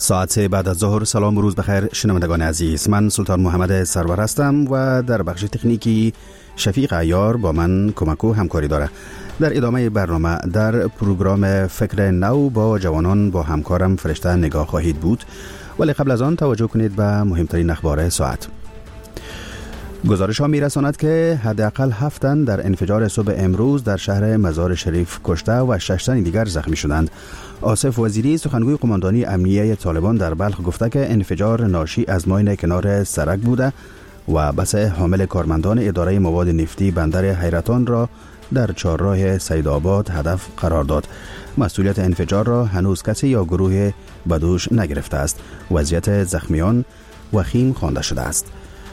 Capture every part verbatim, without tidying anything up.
ساعت سه بعد از ظهر. سلام و روز بخیر شنوندگان عزیز، من سلطان محمد سرور هستم و در بخش تکنیکی شفیق عیار با من کمک و همکاری داره. در ادامه برنامه در پروگرام فکر نو با جوانان با همکارم فرشته نگاه خواهید بود، ولی قبل از آن توجه کنید به مهمترین اخبار ساعت. گزارش ها می رساند که حداقل هفت تن در انفجار صبح امروز در شهر مزار شریف کشته و شش تن دیگر زخمی شدند. آصف وزیری سخنگوی قماندانی امنیه طالبان در بلخ گفته که انفجار ناشی از ماین کنار سرک بوده و بس حامل کارمندان اداره مواد نفتی بندر حیرتان را در چهارراه سیدآباد هدف قرار داد. مسئولیت انفجار را هنوز کسی یا گروه بدوش نگرفته است. وضعیت زخمیان وخیم خوانده شده است.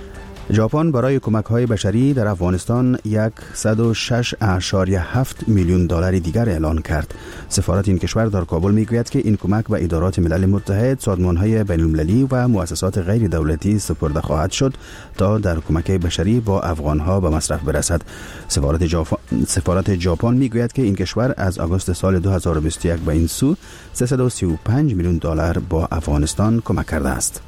ژاپن برای کمک‌های بشری در افغانستان صد و شش اشاریه هفت میلیون دلار دیگر اعلان کرد. سفارت این کشور در کابل میگوید که این کمک به ادارات ملل متحد، سازمان‌های بین‌المللی و مؤسسات غیر دولتی سپرده خواهد شد تا در کمک بشری با افغان‌ها به مصرف برسد. سفارت ژاپن سفارت ژاپن میگوید که این کشور از آگوست سال دو هزار و بیست و یک به این سو سیصد و سی و پنج میلیون دلار با افغانستان کمک کرده است.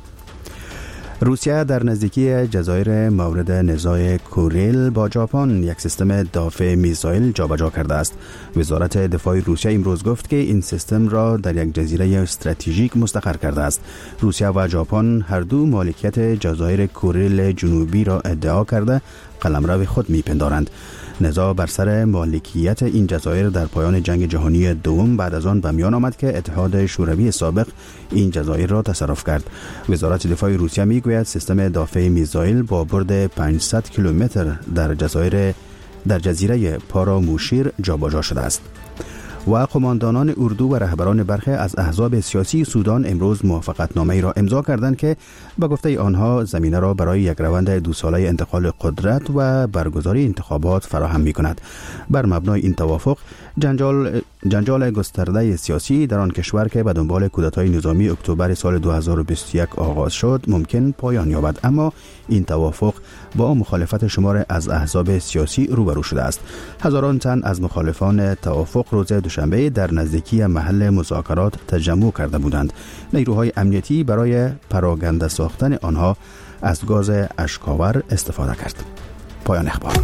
روسیه در نزدیکی جزایر مورد نزاع کوریل با ژاپن یک سیستم دافع میزایل جابجا کرده است. وزارت دفاع روسیه امروز گفت که این سیستم را در یک جزیره استراتژیک مستقر کرده است. روسیه و ژاپن هر دو مالکیت جزایر کوریل جنوبی را ادعا کرده قلمرو خود میپندارند. نزاع بر سر مالکیت این جزایر در پایان جنگ جهانی دوم بعد از آن به میان آمد که اتحاد شوروی سابق این جزایر را تصرف کرد. وزارت دفاع روسیه میگوید سیستم دافع میزایل با برد پانصد کیلومتر در جزایر در جزیره پاراموشیر جابجا شده است. و قماندانان اردو و رهبران برخی از احزاب سیاسی سودان امروز موافقتنامه‌ای را امضا کردند که به گفته آنها زمینه را برای یک روند دو ساله انتقال قدرت و برگزاری انتخابات فراهم می‌کند. بر مبنای این توافق جنجال جنجال گسترده سیاسی در آن کشور که به دنبال کودتای نظامی اکتبر سال دو هزار و بیست و یک آغاز شد ممکن پایان یابد، اما این توافق با مخالفت شمار از احزاب سیاسی روبرو شده است. هزاران تن از مخالفان توافق روز دوشنبه در نزدیکی محل مذاکرات تجمع کرده بودند. نیروهای امنیتی برای پراگنده ساختن آنها از گاز اشک‌آور استفاده کرد. پایان اخبار.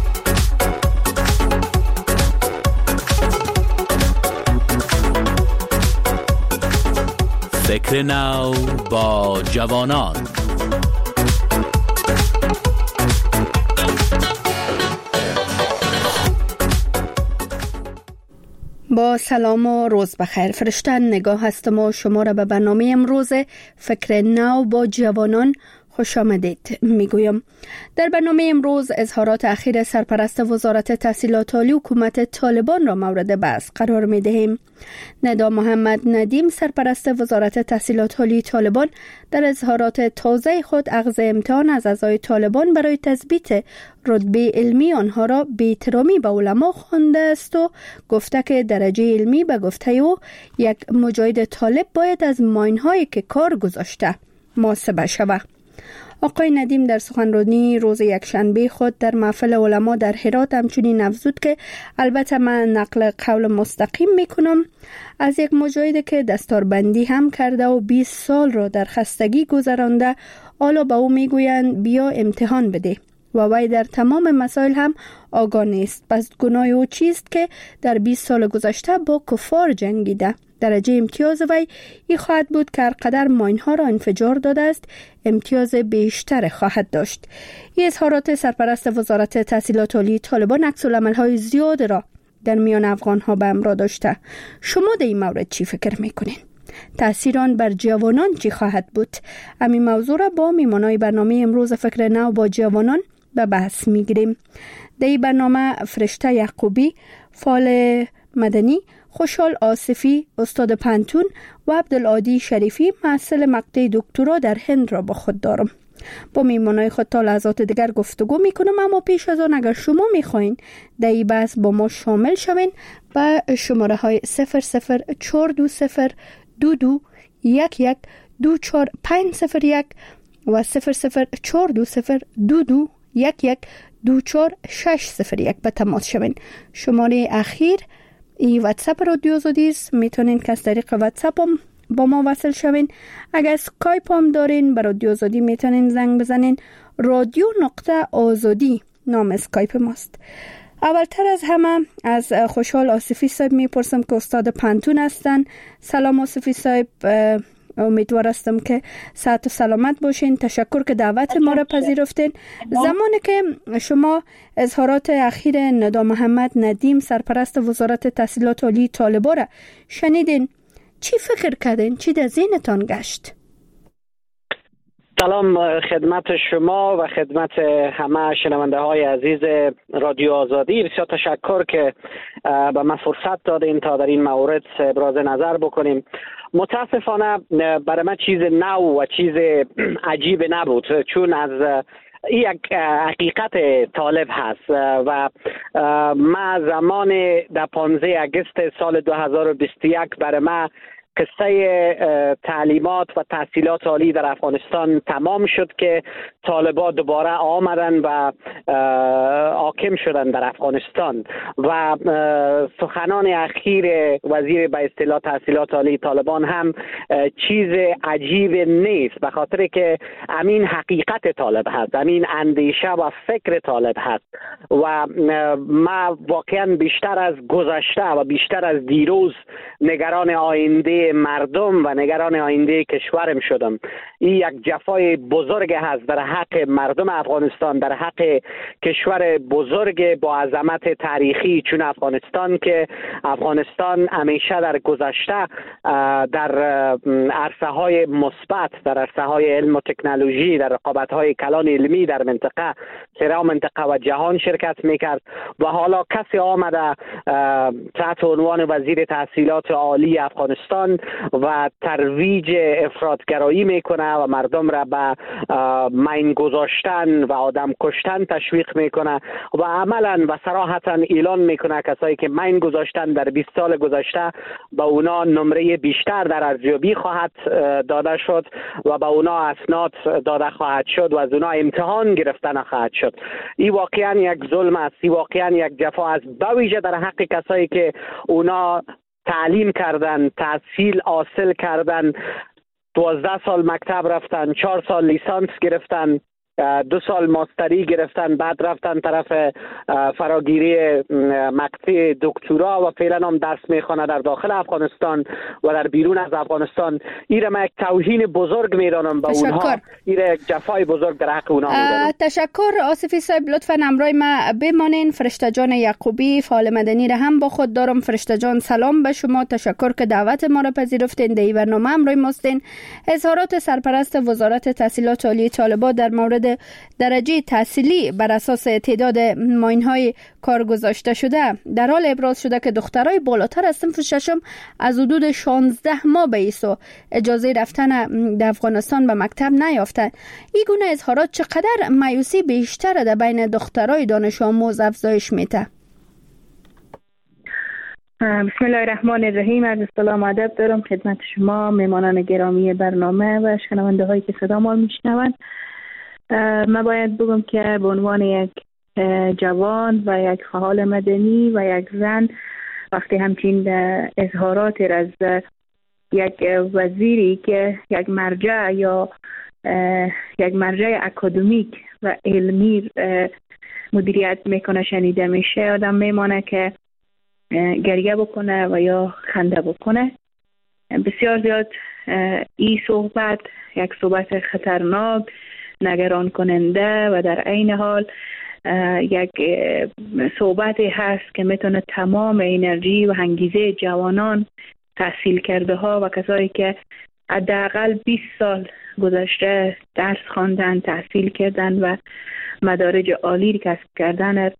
فکر نو با جوانان. با سلام و روز بخیر. فرشته نگاه هستم و شما را به برنامه امروز فکر نو با جوانان خوش آمدید میگویم. در برنامه امروز اظهارات اخیر سرپرست وزارت تحصیلات عالی حکومت طالبان را مورد بحث قرار می دهیم. ندا محمد ندیم سرپرست وزارت تحصیلات عالی طالبان در اظهارات تازه خود اخذ امتحان از اعضای طالبان برای تثبیت رتبه علمی آنها را بی‌احترامی به علما خوانده است و گفته که درجه علمی به گفته او یک مجاهد طالب باید از ماین‌هایی که کار گذاشته محاسبه شود. آقای ندیم در سخنرانی روز یکشنبه خود در محفل علما در هرات همچنین افزود که البته من نقل قول مستقیم میکنم از یک مجاهد که دستاربندی هم کرده و بیست سال را در خستگی گذرانده، حالا به او میگویند بیا امتحان بده و وی در تمام مسائل هم آگاه نیست. پس گناه او چیست که در بیست سال گذشته با کفار جنگیده؟ درجه امتیاز وی ای خواهد بود که هر قدر ماینها را انفجار داده است امتیاز بیشتر خواهد داشت. این اظهارات سرپرست وزارت تحصیلات عالی طالبان عکس‌العمل‌های زیاد را در میان افغان‌ها به همراه داشته. شما در این مورد چی فکر می‌کنین؟ تأثیر آن بر جوانان چی خواهد بود؟ همین موضوع را با میهمانان برنامه امروز فکر نو با جوانان به بحث می‌گیریم. در این برنامه فرشته یعقوبی، فعال مدنی، خوشحال آصفی استاد پنتون و عبدالعادی شریفی محصل مقطع دکترا در هند را با خود دارم. با میهمانای خود تا لحظات دیگر گفتگو میکنم، اما پیش از آن اگر شما میخواین در این بحث با ما شامل شوین با شماره های صفر صفر چهار دو صفر دو دو یک یک دو چهار پنج صفر یک و صفر صفر چهار دو صفر دو دو یک یک دو چهار شش صفر یک به تماس شوین. شماره اخیر ای واتساپ رادیو زودیست، میتونین که از طریق واتساپ هم با ما وصل شوین. اگر اسکایپ هم دارین برای رادیو آزادی میتونین زنگ بزنین. رادیو نقطه آزادی نام اسکایپ ماست. اولتر از همه از خوشحال آصفی صاحب میپرسم که استاد پانتون هستن. سلام آصفی صاحب، امیدوار هستم که صحت و سلامت باشین. تشکر که دعوت ما را پذیرفتین. زمانی که شما اظهارات اخیر ندا محمد ندیم سرپرست وزارت تحصیلات عالی طالبان را شنیدین، چی فکر کردین؟ چی در ذهنتان گشت؟ سلام خدمت شما و خدمت همه شنونده های عزیز رادیو آزادی. بسیار تشکر که به ما فرصت دادین تا در این مورد ابراز نظر بکنیم. متاسفانه برای من چیز نو و چیز عجیب نبود، چون از یک حقیقت طالب هست و ما زمان در پانزده آگوست سال دو هزار و بیست و یک برای ما قصه تعلیمات و تحصیلات عالی در افغانستان تمام شد که طالبان دوباره آمدن و حاکم شدن در افغانستان و سخنان اخیر وزیر به اصطلاح تحصیلات عالی طالبان هم چیز عجیب نیست، به خاطر که امین حقیقت طالب هست، امین اندیشه و فکر طالب هست و ما واقعا بیشتر از گذشته و بیشتر از دیروز نگران آینده مردم و نگران آینده کشورم شدم. این یک جفای بزرگ هست در حق مردم افغانستان، در حق کشور بزرگ با عظمت تاریخی چون افغانستان که افغانستان همیشه در گذشته در عرصه های مثبت، در عرصه های علم و تکنولوژی، در رقابت های کلان علمی در منطقه سرا منطقه و جهان شرکت میکرد و حالا کسی آمده تحت عنوان وزیر تحصیلات عالی افغانستان و ترویج افراطگرایی میکنه و مردم را به مین گذاشتن و آدم کشتن تشویق میکنه و عملا و صراحتا اعلان میکنه کسایی که مین گذاشتن در بیست سال گذشته به اونا نمره بیشتر در ارزیابی خواهد داده شد و به اونا اسناد داده خواهد شد و از اونا امتحان گرفتن خواهد شد. این واقعا یک ظلم است، این واقعا یک جفا است، به ویژه در حق کسایی که اونا تعلیم کردن، تحصیل حاصل کردن، دوازده سال مکتب رفتن، چهار سال لیسانس گرفتن، دو سال ماستری گرفتن، بعد رفتن طرف فراگیری مقطع دکترا و فعلا هم درس میخوانه در داخل افغانستان و در بیرون از افغانستان. این را من یک توهین بزرگ میدانم به اونها، این را یک جفای بزرگ در حق اونها میدانم. تشکر آصفی صاحب، لطفا همراه ما بمانین. فرشته جان یعقوبی فعال مدنی را هم با خود دارم. فرشته جان سلام به شما، تشکر که دعوت ما را پذیرفتین، در این برنامه همراه ما هستین. اظهارات سرپرست وزارت تحصیلات عالی طالبان در مورد درجه تحصیلی بر اساس تعداد ماین‌های کار گذاشته شده در حال ابراز شده که دخترای بالاتر از صنف ششم از حدود شانزده ماه به ایسو اجازه رفتن در افغانستان به مکتب نیافتند. این گونه اظهارات چقدر مایوسی بیشتر در بین دخترای دانش آموز افزایش میده؟ بسم الله الرحمن الرحیم. عرض سلام و ادب دارم خدمت شما مهمانان گرامی برنامه و شنونده هایی که صدا ما میشنوند. من باید بگم که به عنوان یک جوان و یک فعال مدنی و یک زن وقتی همچین اظهارات از یک وزیری که یک مرجع یا یک مرجع اکادمیک و علمی مدیریت میکنه شنیده میشه، آدم میمانه که گریه بکنه و یا خنده بکنه. بسیار زیاد این صحبت یک صحبت خطرناک، نگران کننده و در عین حال یک صحبتی هست که میتونه تمام انرژی و انگیزه جوانان تحصیل کرده ها و کسایی که حداقل بیست سال گذشته درس خواندن، تحصیل کردن و مدارج عالی کسب کردن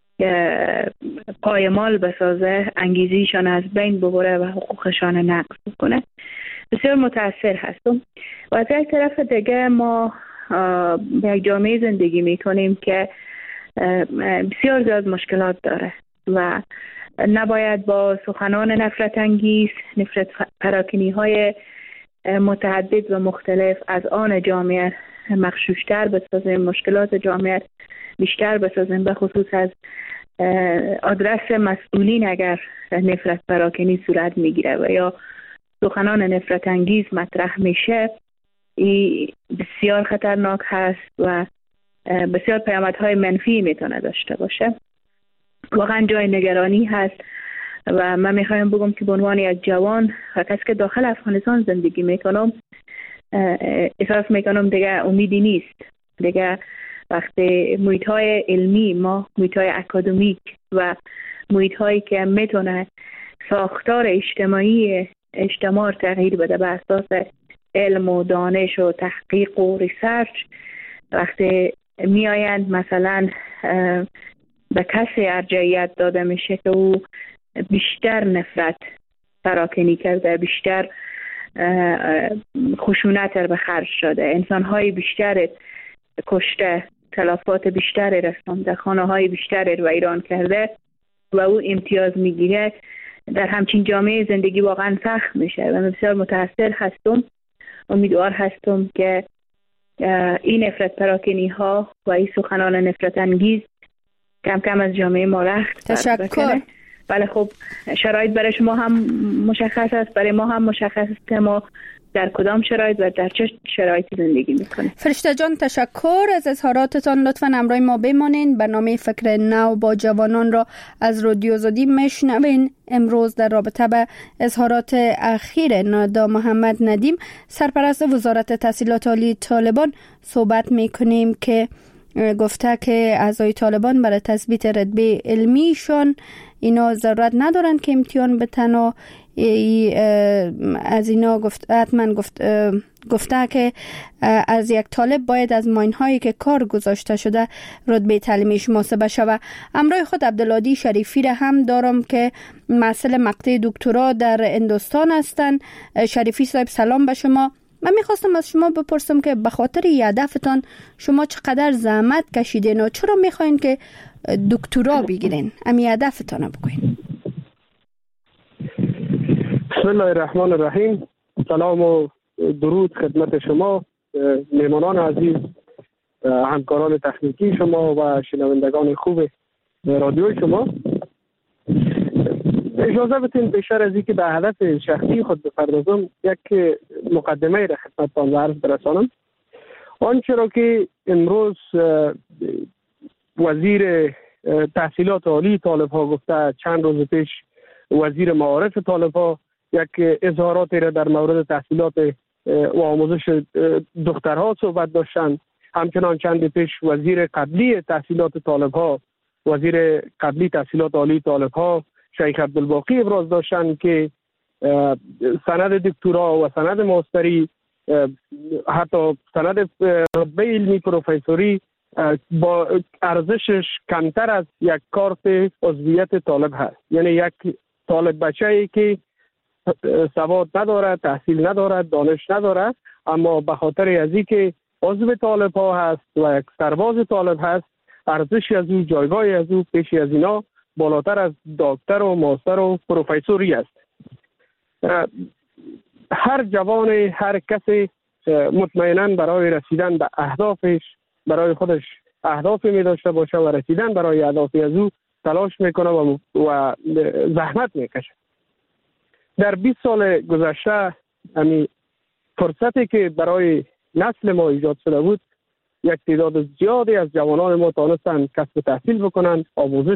پایمال بسازه، انگیزیشان از بین ببره و حقوقشان نقض بکنه. بسیار متاثر هستم. و از یک طرف دیگه ما به یک جامعه زندگی میکنیم که بسیار زیاد مشکلات داره و نباید با سخنان نفرت انگیز، نفرت پراکنی های متعدد و مختلف از آن جامعه مغشوشتر بسازیم، مشکلات جامعه بیشتر بسازیم، به خصوص از آدرس مسئولین اگر نفرت پراکنی صورت میگیره و یا سخنان نفرت انگیز مطرح میشه این بسیار خطرناک هست و بسیار پیامدهای منفی میتونه داشته باشه. واقعا جای نگرانی هست و من میخوایم بگم که به عنوان یک جوان و کسی که داخل افغانستان زندگی میکنم احساس میکنم دیگه امیدی نیست. دیگه وقتی محیط های علمی ما، محیط های اکادمیک و محیط هایی که میتونه ساختار اجتماعی اجتماع تغییر بده به اساس علم و دانش و تحقیق و ریسرچ، وقتی می آیند مثلا به کسی ارجحیت داده میشه که او بیشتر نفرت پراکنی کرده، بیشتر خشونت رو به خرج شده، انسان‌های بیشتر کشته، تلفات بیشتر رسانده، خانه‌های بیشتر رو ویران کرده و او امتیاز میگیره، در همچین جامعه زندگی واقعا سخت میشه و من بسیار متأثر هستم. امیدوار هستم که این نفرت پراکنی ها و این سخنان نفرت انگیز کم کم از جامعه ما رخت تشکر. بله خب شرایط برای شما هم مشخص است، برای ما هم مشخص است که ما در کدام شرایط و در چه شرایطی زندگی میکنیم. فرشته جان تشکر از اظهاراتتان. لطفاً همراه ما بمانین. برنامه فکر نو با جوانان را از رادیو آزادی میشنوین. امروز در رابطه به اظهارات اخیر نادا محمد ندیم، سرپرست وزارت تحصیلات عالی طالبان، صحبت میکنیم که گفته که اعضای طالبان برای تثبیت رتبه علمیشان اینا ضرورت ندارن که امتحان بتن و از اینا گفت حتما گفت گفته که از یک طالب باید از ماین هایی که کار گذاشته شده رتبه تعلیمیش محاسبه شود. همراه خود عبدالعادی شریفی را هم دارم که محصل مقطع دکترا در هندوستان هستند. شریفی صاحب سلام به شما. من میخواستم از شما بپرسم که به خاطر هدفتان شما چقدر زحمت کشیدین و چرا میخواین که دکترا بگیرین؟ امی هدفتان بگوین. بسم الله الرحمن الرحیم. سلام و درود خدمت شما میهمانان عزیز، همکاران تکنیکی شما و شنوندگان خوب رادیو شما. اجازه بدین بیشتر از اینکه به هدف شخصی خود بپردازم یک مقدمه را خدمتتان عرض برسانم. آنچه را که امروز وزیر تحصیلات عالی طالب ها گفته، چند روز پیش وزیر معارف طالب ها یک اظهاراتی را در مورد تحصیلات و آموزش دخترها صحبت داشتند. همچنان چند پیش وزیر قبلی تحصیلات طالب ها، وزیر قبلی تحصیلات عالی طالب ها شیخ عبدالباقی ابراز داشتند که سند دکترا و سند ماستری، حتی سند رتبه علمی پروفسوری با ارزشش کمتر از یک کارت عضویت طالب هست. یعنی یک طالب بچه‌ای که سواد ندارد، تحصیل ندارد، دانش ندارد، اما به خاطر از اینکه عضو طالب ها هست و یک سرباز طالب هست، ارزشی از او، جایگاهی از او پیش از اینا بالاتر از دکتر و ماستر و پروفسوری است. هر جوان، هر کسی مطمئنا برای رسیدن به اهدافش، برای خودش اهدافی می داشته باشه و رسیدن برای اهدافی از او تلاش میکنه و, و زحمت میکشه. در بیست سال گذشته امی فرصتی که برای نسل ما ایجاد شده بود، یک تعداد زیادی از جوانان ما تانستن کسب تحصیل بکنن، آموزش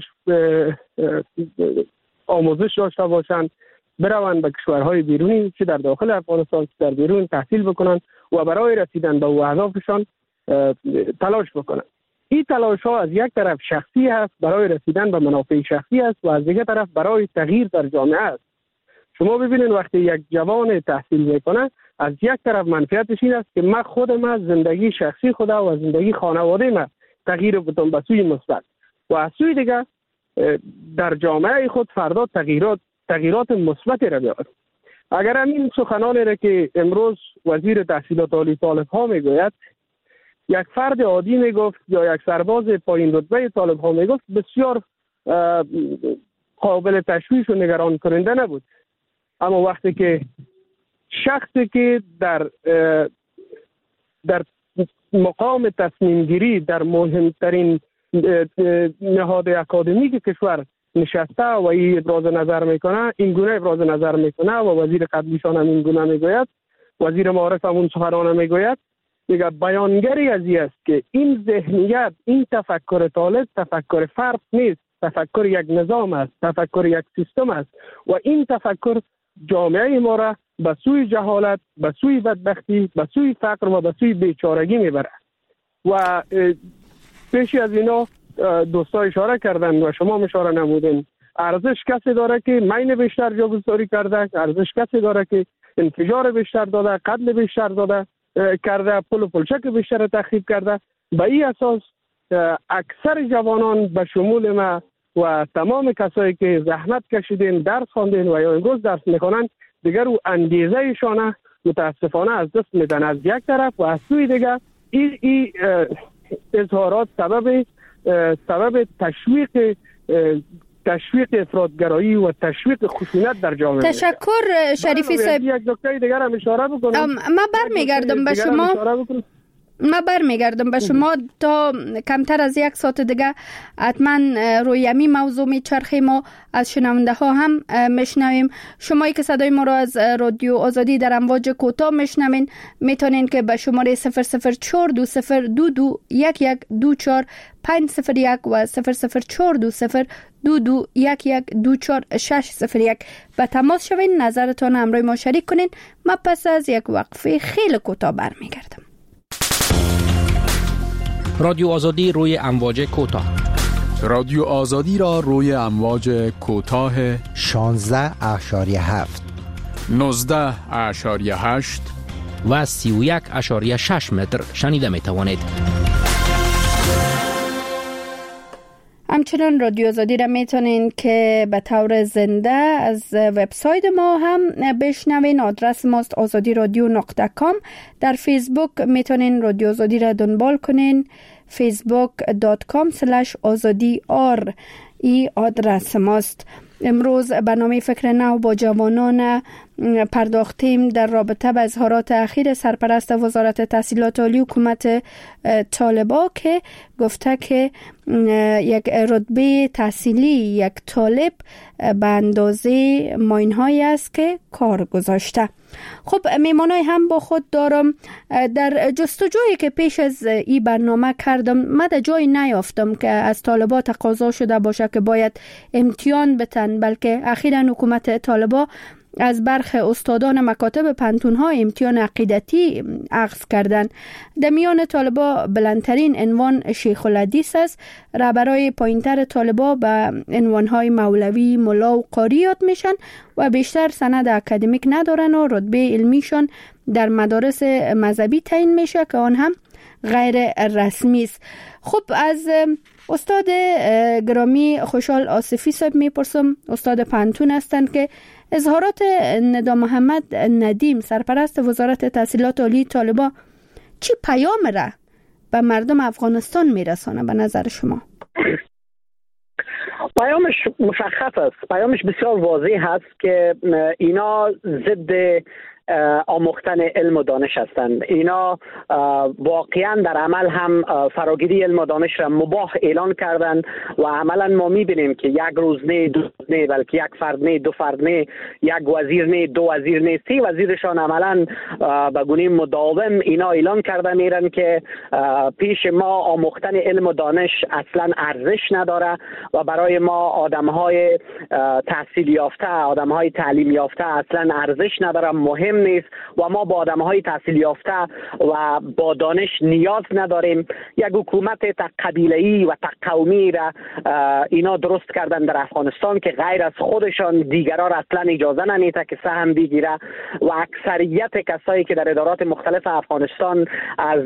آموزش داشته باشند، بروند به کشورهای بیرونی، چه در داخل افغانستان چه در بیرون، تحصیل بکنن و برای رسیدن به اهدافشان تلاش بکنن. این تلاش ها از یک طرف شخصی است، برای رسیدن به منافع شخصی است، و از دیگر طرف برای تغییر در جامعه است. شما ببینید وقتی یک جوان تحصیل میکنه، از یک طرف منفعتش این است که من خودم از زندگی شخصی خودم و زندگی خانواده من تغییر بدم به سوی مثبت، و از سوی دیگر در جامعه خود فردا تغییرات تغییرات مثبتی را بیاورد. اگر همین سخنانی را که امروز وزیر تحصیلات عالی طالب ها میگوید یک فرد عادی میگفت یا یک سرباز پایین رتبه طالب ها میگفت، بسیار قابل تشویش و نگران کننده نبود. اما وقتی که شخصی که در در مقام تصمیم گیری در مهمترین نهاد اکادمیک کشور نشسته و این ابراز نظر میکنه، این گونه ابراز نظر میکنه و وزیر قبلیشان هم این گونه میگوید، وزیر معارف هم اون سخنانه میگوید، میگه بیانگری از این است که این ذهنیت، این تفکر طالب تفکر فرد نیست، تفکر یک نظام است، تفکر یک سیستم است و این تفکر جامعه ما را به سوی جهالت، به سوی بدبختی، به سوی فقر و به سوی بیچارگی میبره. و پیشی از اینا دوستا اشاره کردن و شما اشاره نمودین، ارزش کسی داره که مین بیشتر جاگذاری کرده، ارزش کسی داره که انفجار بیشتر داده، قتل بیشتر داده کرده، پل و پلچک بیشتر تخریب کرده. به این اساس اکثر جوانان به شمول ما و تمام کسایی که زحمت کشیدین، درس خواندین و یا امروز درس میکنن، دیگر او انگیزه ایشانه متاسفانه از دست میدن از یک طرف، و از سوی دیگر این ای اظهارات سبب سبب تشویق تشویق افراطگرایی و تشویق خشونت در جامعه. تشکر شریفی صاحب. یک نکته دیگر هم اشاره بکنم. ما برمیگردم به شما. ما برمیگردم به شما تا کمتر از یک ساعت دیگه حتما روی امی موضوع میچرخیم ما از شنونده ها هم میشنویم. شمایی که صدای ما را از رادیو آزادی در امواج کوتاه میشنوین میتونین که به شماره صفر صفر چهار دو صفر دو دو یک یک دو چهار پنج صفر یک و صفر صفر چهار دو صفر دو دو یک یک دو چهار شش صفر یک به تماس شوین، نظرتان همراه ما شریک کنین. ما پس از یک وقفه خیلی کوتاه برمیگردم. رادیو آزادی روی امواج کوتاه. رادیو آزادی را روی امواج کوتاه شانزده اشاری هفت، نوزده اشاری هشت و سی و یک اشاری شش متر شنیده می توانید. همچنان رادیو آزادی را میتونین که به طور زنده از وبسایت ما هم بشنوین. آدرس ماست آزادی رادیو نقطه کام. در فیسبوک میتونین رادیو آزادی را دنبال کنین، فیسبوک دات کام سلش آزادی آر. ای آدرس ماست. امروز برنامه فکر نو با جوانان پرداختیم در رابطه با اظهارات اخیر سرپرست وزارت تحصیلات عالی حکومت طالبا که گفته که یک رتبه تحصیلی یک طالب به اندازه ماین‌هایی است که کار گذاشته. خب میمانای هم با خود دارم. در جستجویی که پیش از این برنامه کردم من در جایی نیافتم که از طالبا تقاضا شده باشه که باید امتحان بتن، بلکه اخیراً حکومت طالبا از برخ استادان مکاتب پنتون‌ها امتحان عقیدتی اخذ کردند. در میان طالبا بلندترین عنوان شیخ الحدیث است. رهبرای پایینتر طالبا به عنوان‌های مولوی، ملا و قاری یاد میشن و بیشتر سند اکادمیک ندارن و رتبه علمیشان در مدارس مذهبی تعیین میشه که آن هم غیر رسمی است. خب از استاد گرامی خوشحال آصفی صاحب میپرسم، استاد پنتون هستند، که اظهارات ندا محمد ندیم سرپرست وزارت تحصیلات عالی طالبا چی پیام را به مردم افغانستان میرسانه به نظر شما؟ پیامش مشخص است، پیامش بسیار واضح هست که اینا ضد آموختن علم و دانش هستند. اینا واقعا در عمل هم فراگیری علم و دانش را مباح اعلان کردند و عملا ما میبینیم که یک روز نه، دو نه، بلکه یک فرد نه، دو فرد نه، یک وزیر نه، دو وزیر نه، سه وزیرشان عملا به گونه مداوم اینا اعلان کرده میرن که پیش ما آموختن علم و دانش اصلا ارزش نداره و برای ما آدمهای تحصیل یافته، آدمهای تعلیم یافته اصلا ارزش نداره، مهم نیست و ما با آدمهای تحصیل یافته و با دانش نیاز نداریم. یک حکومت تا قبیله‌ای و تا قومی را اینا درست کردن در افغانستان که غیر از خودشان دیگران را اصلا اجازه نمیده که سهم بگیره و اکثریت کسایی که در ادارات مختلف افغانستان از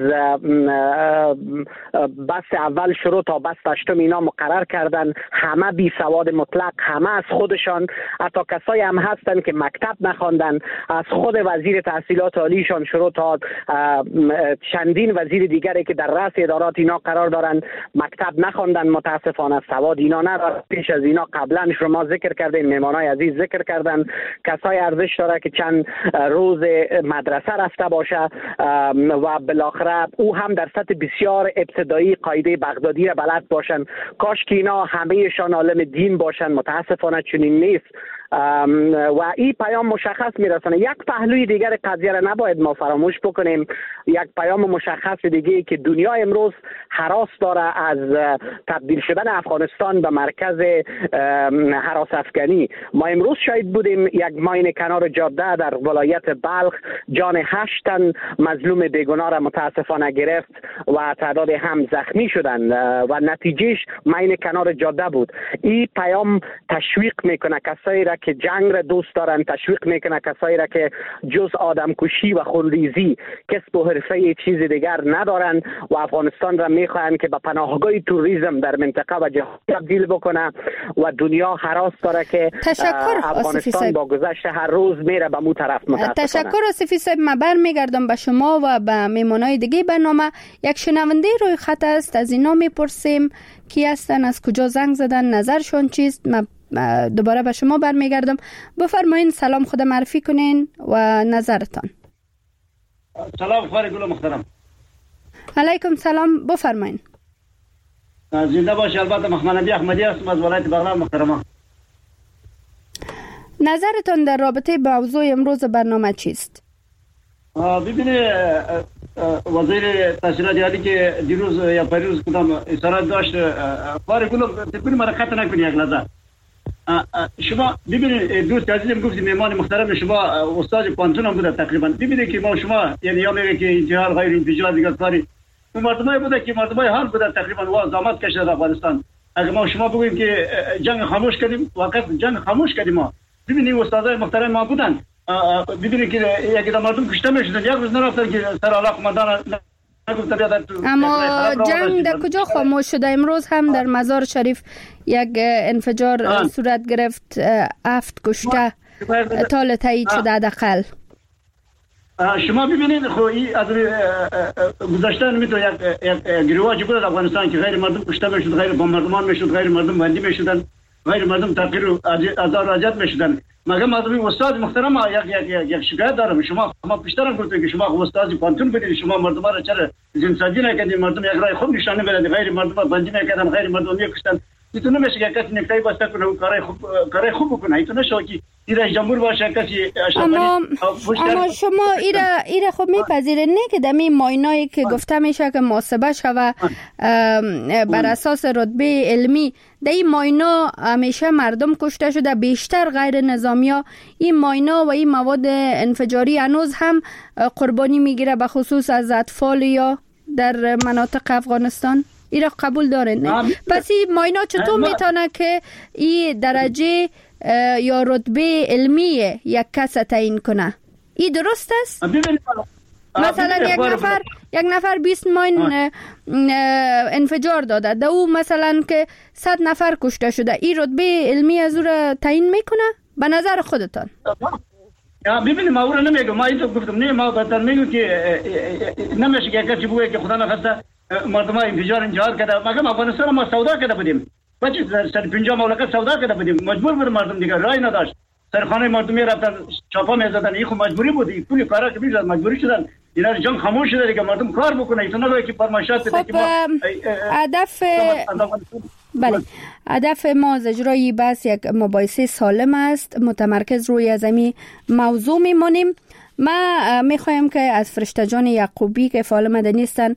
بست اول شروع تا بست هشتم اینا مقرر کردن، همه بی سواد مطلق، همه از خودشان، حتی کسایی هم هستن که مکتب نخواندن، از خود وزیر تحصیلات عالیشان شروع تا چندین وزیر دیگری که در رأس ادارات اینا قرار دارن مکتب نخواندن، متاسفانه سواد اینا ندارن. پیش از اینا قبلا شما ذکر کردین، مهمانای عزیز ذکر کردن، کسای ارزش داره که چند روز مدرسه رفته باشه و بالاخره او هم در سطح بسیار ابتدایی قاعده بغدادی را بلد باشن. کاش که اینا همهشان عالم دین باشن، متاسفانه چنین نیست و این پیام مشخص میرسونه. یک پهلوی دیگر قضیه را نباید ما فراموش بکنیم، یک پیام مشخص دیگه که دنیا امروز هراس داره از تبدیل شدن افغانستان به مرکز هراس افغانی. ما امروز شاهد بودیم یک ماین کنار جاده در ولایت بلخ جان هشت تن مظلوم بیگناه را متاسفانه گرفت و تعداد هم زخمی شدند و نتیجهش ماین کنار جاده بود. این پیام تشویق میکنه کسایی را که جنگ را دوست دارن، تشویق میکنه کسایی را که جز آدم کشی و خونریزی کسب و حرفه چیز دیگر ندارن و افغانستان را میخواهند که به پناهگاه توریسم در منطقه و جهان تبدیل بکنه و دنیا هراس داره که افغانستان با گذشت هر روز میره به مو طرف. متاسفانه. تشکر آصفی صاحب. من برمیگردم به شما و به میمانای دیگه برنامه. یک شنونده روی خط است، از اینا میپرسیم کی هستن، از کجا زنگ زدن، نظرشون چیست. من دوباره به شما برمیگردم. بفرمایین سلام خود معرفی کنین و نظرتان. سلام خواهر گل محترم. علیکم سلام، بفرمایین. زنده باشی. البته محمد احمدی هستم از ولایت بغلان محترم. نظرتان در رابطه با موضوع امروز برنامه چیست؟ ببینید وزیر تحصیلات عالی که دیروز یا پریروز کدام اصرار داشت، خواهر گل تلفن مرا قطع نکنی یک لحظه. شما ببینید دوست عزیزم گفتیم مهمان محترم شما استاد پانتون هم بوده تقریبا. ببینید که ما شما یعنی یا میگه که انتحار غیر انفجار دیگه کاری مردمای بوده که مردمای حال بوده تقریبا و زحمت کشیده در افغانستان. اگه ما شما بگوییم که جنگ خاموش کردیم، واقعا جنگ خاموش کردیم ما. ببینید استادای محترم ما بودن، ببینید که یکی در مردم کشته میشدن، یک روز نرفتن که سر علاق قماندان. اما جنگ در کجا خاموش شده؟ امروز هم در مزار شریف یک انفجار آن. صورت گرفت، هفت کشته تا تایید شده حداقل. شما ببینید خو از گذشته نمیتونه یک گروهی بود در افغانستان که غیر مردم کشته میشد، غیر با مردمان میشد، غیر مردم بندی میشدن، غیر مردم تحقیر و آزار و اذیت میشدن. مگه مردم استاد محترم یک یک یک شکایت دارم. شما ما پیشترم گفتم که شما استاد پانتون بدید، شما مردم را چرا زندگی نکردید؟ مردم یک راه خوب نشانه میدن، غیر مردم بندی میکردن، غیر مردم میکشتن. ایتون نمیشه که کسی نکتای بسته کنه و کارای خوب کارای خوب بکنه. ایتون نشه که رئیس جمهور باشه کسی اشرافی. اما اما شما ایرا ایرا خب میپذیرید نه که دمی ماینایی که گفته میشه که محاسبه شوه بر اساس رتبه علمی، در این ماینا همیشه مردم کشته شده، بیشتر غیر نظامیا. این ماینا و این مواد انفجاری هنوز هم قربانی میگیره، به خصوص از اطفال یا در مناطق افغانستان. این را قبول دارین نه؟ پس این ماینا چطور میتونه که این درجه یا رتبه علمی یک کس تعیین کنه؟ این درست است؟ مثلا یک نفر یک نفر بیست ماین انفجار داده، در او مثلا که صد نفر کشته شده، این رتبه علمی از او را تعیین میکنه به نظر خودتان؟ ببینید ما او را نمیگم، ما اینو گفتم نه، ما بهتر میگم که نمیشه که کسی بگه که خدا نخواسته مردم ها انفجار انجار کرده. مگه افغانستان ما سودا کرده بودیم، بچه سر پنجاه مملکت سودا کرده بودیم، مجبور بود مردم دیگه رای نداشت، سرخانه مردمی رفتن چاپا میزدن. این خو مجبوری بود، این پولی کارا که میزد مجبوری شدن. اینا جنگ خاموش شده دیگه، مردم کار بکنه. ایتون نگه که فرمایشات بده که ما هدف بله هدف ما از اجرای بس یک مباحثه سالم است، متمرکز روی از این موضوع میمونیم. ما میخوایم که از فرشته جان یعقوبی که فعال مدنی هستن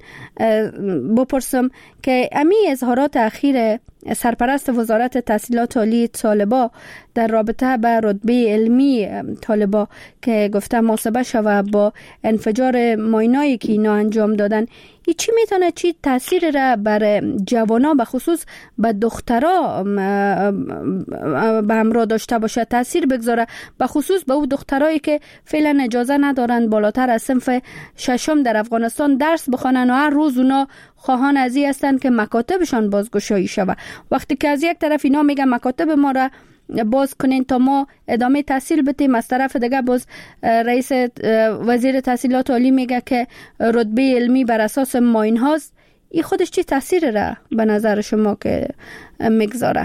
بپرسم که امی اظهارات اخیر سرپرست وزارت تحصیلات عالی طالبا در رابطه با رتبه علمی طالبا که گفته محاسبه شوه با انفجار ماینایی که اینا انجام دادن، ای چی میتونه چی تاثیر را بر جوانا به خصوص به دخترها به همراه داشته باشه، تاثیر بگذاره به خصوص به او دخترایی که فعلا اجازه ندارن بالاتر از صنف ششم در افغانستان درس بخوانن و هر روز اونا خواهان ازی هستن که مکاتبشان بازگشایی شوه. وقتی که از یک طرف اینا میگن مکاتب ما را باز کنین تا ما ادامه تحصیل بتیم. از طرف دیگه باز رئیس وزیر تحصیلات عالی میگه که رتبه علمی بر اساس ماین هاست. این خودش چی تاثیر را به نظر شما که میگذاره؟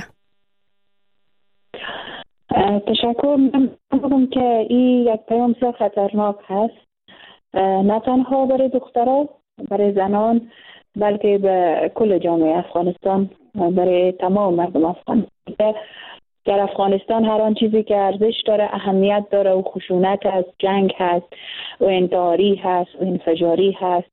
تشکر. من میگم که این یک پیام بسیار خطرناک هست، نه تنها برای دخترها، برای زنان، بلکه به کل جامعه افغانستان، برای تمام مردم افغانستان. در افغانستان هر آن چیزی که ارزش داره، اهمیت داره و خشونت هست، جنگ هست و انتحاری هست و انفجاری هست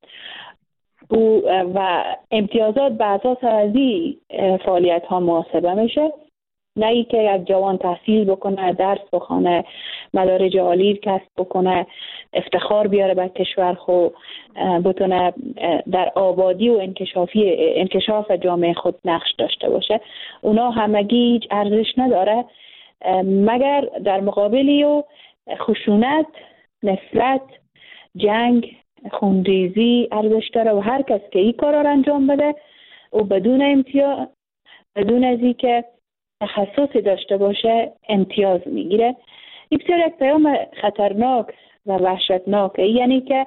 و امتیازات به اساس از این فعالیت ها محاسبه میشه. نه ای که یک جوان تحصیل بکنه، درس بخونه، مدارج عالی کسب بکنه، افتخار بیاره به کشور خود، بتونه در آبادی و انکشافی انکشاف جامعه خود نقش داشته باشه. اونا همگی هیچ ارزش نداره مگر در مقابلی و خشونت، نفرت، جنگ، خونریزی ارزش داره و هر کس که این کار را انجام بده و بدون امتیاز، بدون از این که تخصصی داشته باشه، امتیاز میگیره. این بسیار یک پیام خطرناک و وحشتناک، یعنی که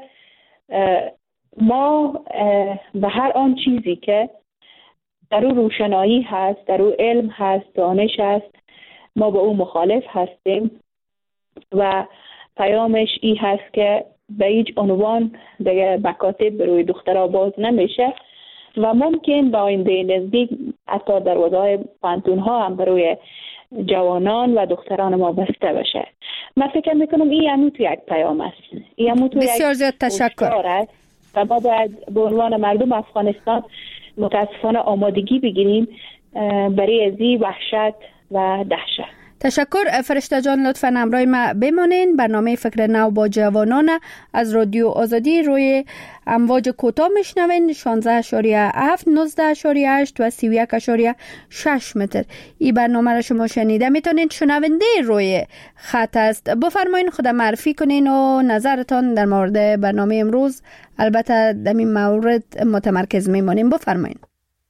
ما به هر آن چیزی که در او روشنایی هست، در او علم هست، دانش هست، ما به او مخالف هستیم و پیامش این هست که به هیچ عنوان دیگه مکاتب روی دخترها باز نمیشه و ممکن به آینده نزدیک حتی دروازه‌های پانتون‌ها هم برای جوانان و دختران ما بسته بشه. من فکر میکنم این همون تو یک پیام است. این همون تو بسیار زیاد تشکر. و ما باید به عنوان مردم افغانستان متاسفانه آمادگی بگیریم برای ازی وحشت و دهشت. تشکر فرشته جان، لطفاً همراه ما بمانین. برنامه فکر نو با جوانان از رادیو آزادی روی امواج کوتاه میشنوین، شانزده اشاریه هفت، نوزده اشاریه هشت و سی و یک اشاریه شش متر. این برنامه را شما شنیده میتونین. شنونده روی خط است، بفرمایین خود معرفی کنین و نظرتان در مورد برنامه امروز، البته در این مورد متمرکز میمانیم. بفرمایین.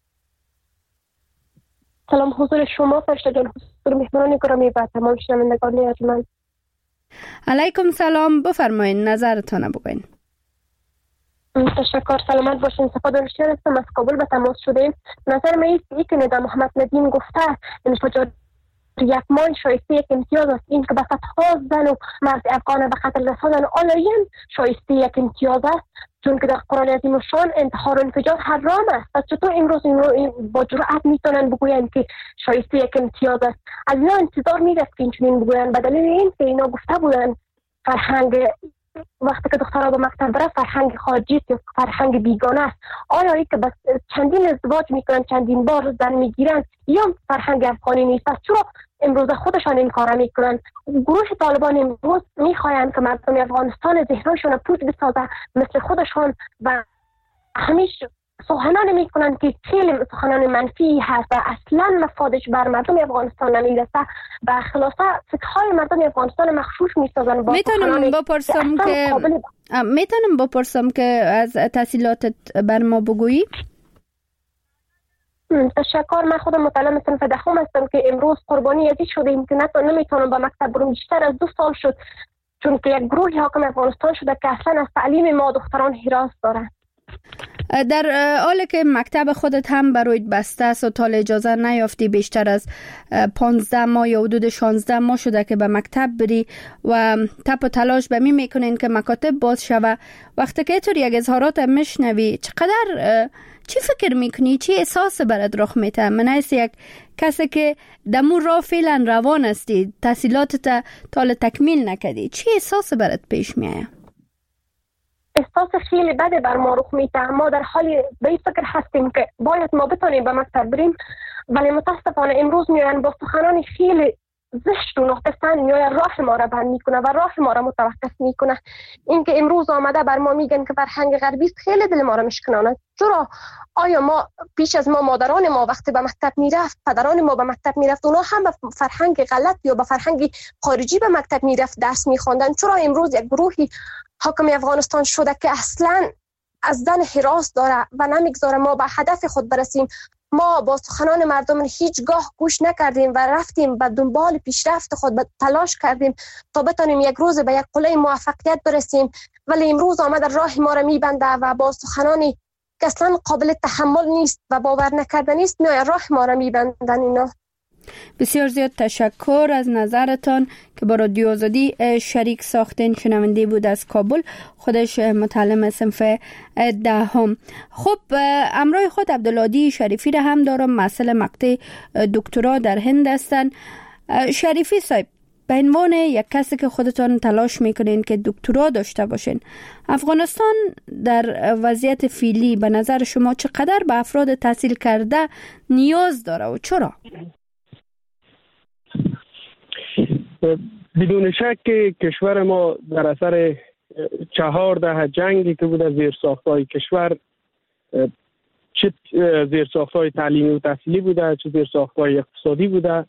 سلام حضور شما فرشته جان، حضور مهمانان گرامی و تمام شنوندگان ارجمند. علیکم سلام، بفرمایید نظرتان بگوین. تشکر، سلامت باشین. صفا دانشیار هستم، از کابل به تماس شدیم. نظر من ایست ای که ندا محمد ندیم گفته انفجار یک مان شایسته یک امتیاز است. این که به صدها زن و مرد افغان به خطر رساندن آلاین شایسته یک امتیاز است، چون که در قرآن عظیم الشان انتحار و انفجار حرام است. پس چطور امروز این رو با جرأت میتونن بگوین که شایسته یک امتیاز است؟ از اینا انتظار میرفت که اینچنین بگوین، به دلیل این که اینا گفته بودن فرهنگ وقتی که دخترها به مکتب بره فرهنگ خارجی است یا فرهنگ بیگانه است. آیا ای که بس چندین ازدواج میکنن، چندین بار زن میگیرن، یا فرهنگ افغانی نیست؟ پس چرا امروز خودشان این کارا میکنن؟ گروه طالبان امروز میخواین که مردم افغانستان ذهنشون پوچ بسازه مثل خودشان و همیشه سخنان میکنن که خیلی سخنان منفی هست و اصلا مفادش بر مردم افغانستان نمیرسه و خلاصه فکرهای مردم افغانستان مخشوش میسازن. با میتونم بپرسم که میتونم بپرسم که از تحصیلاتت بر ما بگویی؟ تشکر. من خودم متعلم صنف دهم هستم که امروز قربانی ازی شدیم که نتون نمیتونم به مکتب برم. بیشتر از دو سال شد چون که یک گروه حاکم افغانستان شده که اصلا از تعلیم ما دختران حراس دارن. در حالی که مکتب خودت هم برایت بسته است و تا اجازه نیافتی بیشتر از پانزده ماه یا حدود شانزده ماه شده که به مکتب بری و تپ و تلاش به می میکنین که مکاتب باز شوه، وقتی که طور یک اظهارات میشنوی چقدر چی فکر میکنی؟ چی احساس برات رخ میده؟ من حیث یک کسی که دمو را فعلا روان استی، تحصیلاتت تا تکمیل نکردی، چی احساس برات پیش میایه؟ احساس خیلی بده بر ما رخ میده. ما در حالی به این فکر هستیم که باید ما بتونیم به مکتب بریم، ولی متاسفانه امروز میان با سخنان خیلی زشت و نقطه‌سنج میان راه ما را بند میکنه و راه ما را متوقف میکنه. اینکه امروز آمده بر ما میگن که فرهنگ غربی است، خیلی دل ما را میشکنه. چرا؟ آیا ما پیش از ما مادران ما وقتی به مکتب میرفت، پدران ما به مکتب میرفت، اونا هم به فرهنگ غلط یا به فرهنگ خارجی به مکتب میرفت درس میخواندن؟ چرا امروز یک گروهی حاکم افغانستان شده که اصلا از زن حراس داره و نمیگذاره ما به هدف خود برسیم؟ ما با سخنان مردم هیچگاه گوش نکردیم و رفتیم به دنبال پیشرفت خود به تلاش کردیم تا بتانیم یک روز به یک قله موفقیت برسیم، ولی امروز آمد راه ما را میبنده و با سخنانی که اصلا قابل تحمل نیست و باور نکردنی است میای راه ما را میبندن اینا. بسیار زیاد تشکر از نظرتان که با رادیو آزادی شریک ساختین. شنونده بود از کابل، خودش متعلم صنف دهم. خب همراه خود عبدالهادی شریفی را هم دارم، مسئله مقطع دکترا در هند هستن. شریفی صاحب، به عنوان یک کسی که خودتان تلاش میکنین که دکترا داشته باشین، افغانستان در وضعیت فعلی به نظر شما چقدر به افراد تحصیل کرده نیاز داره و چرا؟ بدون شک که کشور ما در اثر چهار دهه جنگی که بود از زیرساخت‌های کشور، چه زیرساخت‌های تعلیمی و تحصیلی بوده چه زیرساخت‌های اقتصادی بوده،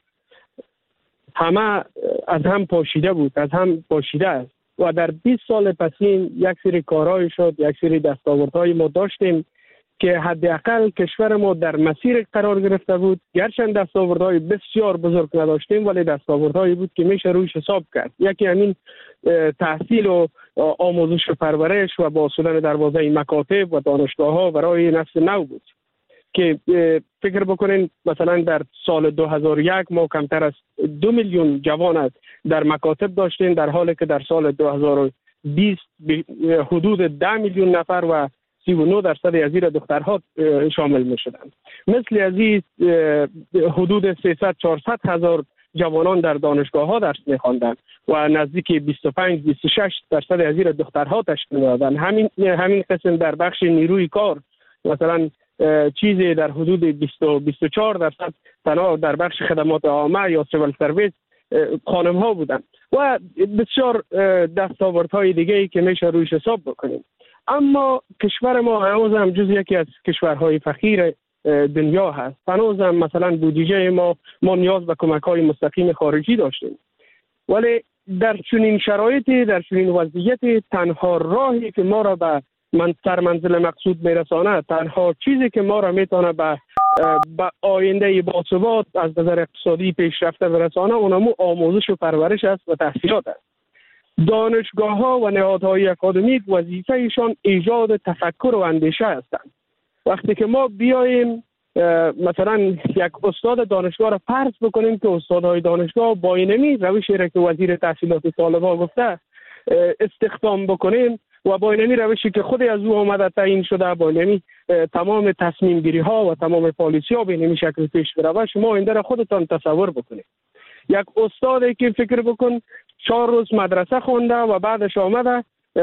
همه از هم پاشیده بود، از هم پاشیده است و در بیست سال پسین یک سری کارهای شد، یک سری دستاوردهای ما داشتیم که حداقل کشور ما در مسیر قرار گرفته بود. گرچند دستاوردهای بسیار بزرگ نداشتیم ولی دستاوردهایی بود که میشه رویش حساب کرد. یکی همین تحصیل و آموزش و پرورش و باصولن دروازه مکاتب و دانشگاه ها برای نسل نو بود که فکر بکنین مثلا در سال دو هزار و یک ما کمتر از دو میلیون جوان در مکاتب داشتیم، در حالی که در سال دو هزار و بیست حدود ده میلیون نفر و سی و نه درصد از این دخترها شامل می شدند. مثل از این حدود سیصد چهارصد هزار جوانان در دانشگاه ها درس می خواندند و نزدیک بیست و پنج بیست و شش درصد از این دخترها تشکیل دادند. همین همین قسم در بخش نیروی کار مثلا چیزی در حدود بیست و بیست و چهار درصد تنها در بخش خدمات عامه یا سیول سرویس خانم ها بودند و بسیار دستاوردهای دیگه ای که میشه رویش حساب بکنیم. اما کشور ما هنوز هم جز یکی از کشورهای فقیر دنیا هست. هنوز هم مثلا بودجه ما ما نیاز به کمک‌های مستقیم خارجی داشتیم، ولی در چنین شرایطی، در چنین وضعیتی، تنها راهی که ما را به من سر منزل مقصود میرسانه، تنها چیزی که ما را میتونه به به آینده باثبات از نظر اقتصادی پیشرفته برسانه، اونمو آموزش و پرورش است و تحصیلات است. دانشگاه ها و نهادهای اکادمیک وظیفه ایشان ایجاد تفکر و اندیشه هستند. وقتی که ما بیاییم مثلا یک استاد دانشگاه را فرض بکنیم که استادهای دانشگاه با اینمی روشی را که وزیر تحصیلات طالبا گفته استخدام بکنیم و با اینمی روشی که خود از او آمده تعیین شده، با اینمی تمام تصمیم گیری ها و تمام پالیسی ها به اینمی شکل پیش بره، شما این را خودتان تصور بکنید. یک استادی که فکر بکن چهار روز مدرسه خونده و بعدش آمده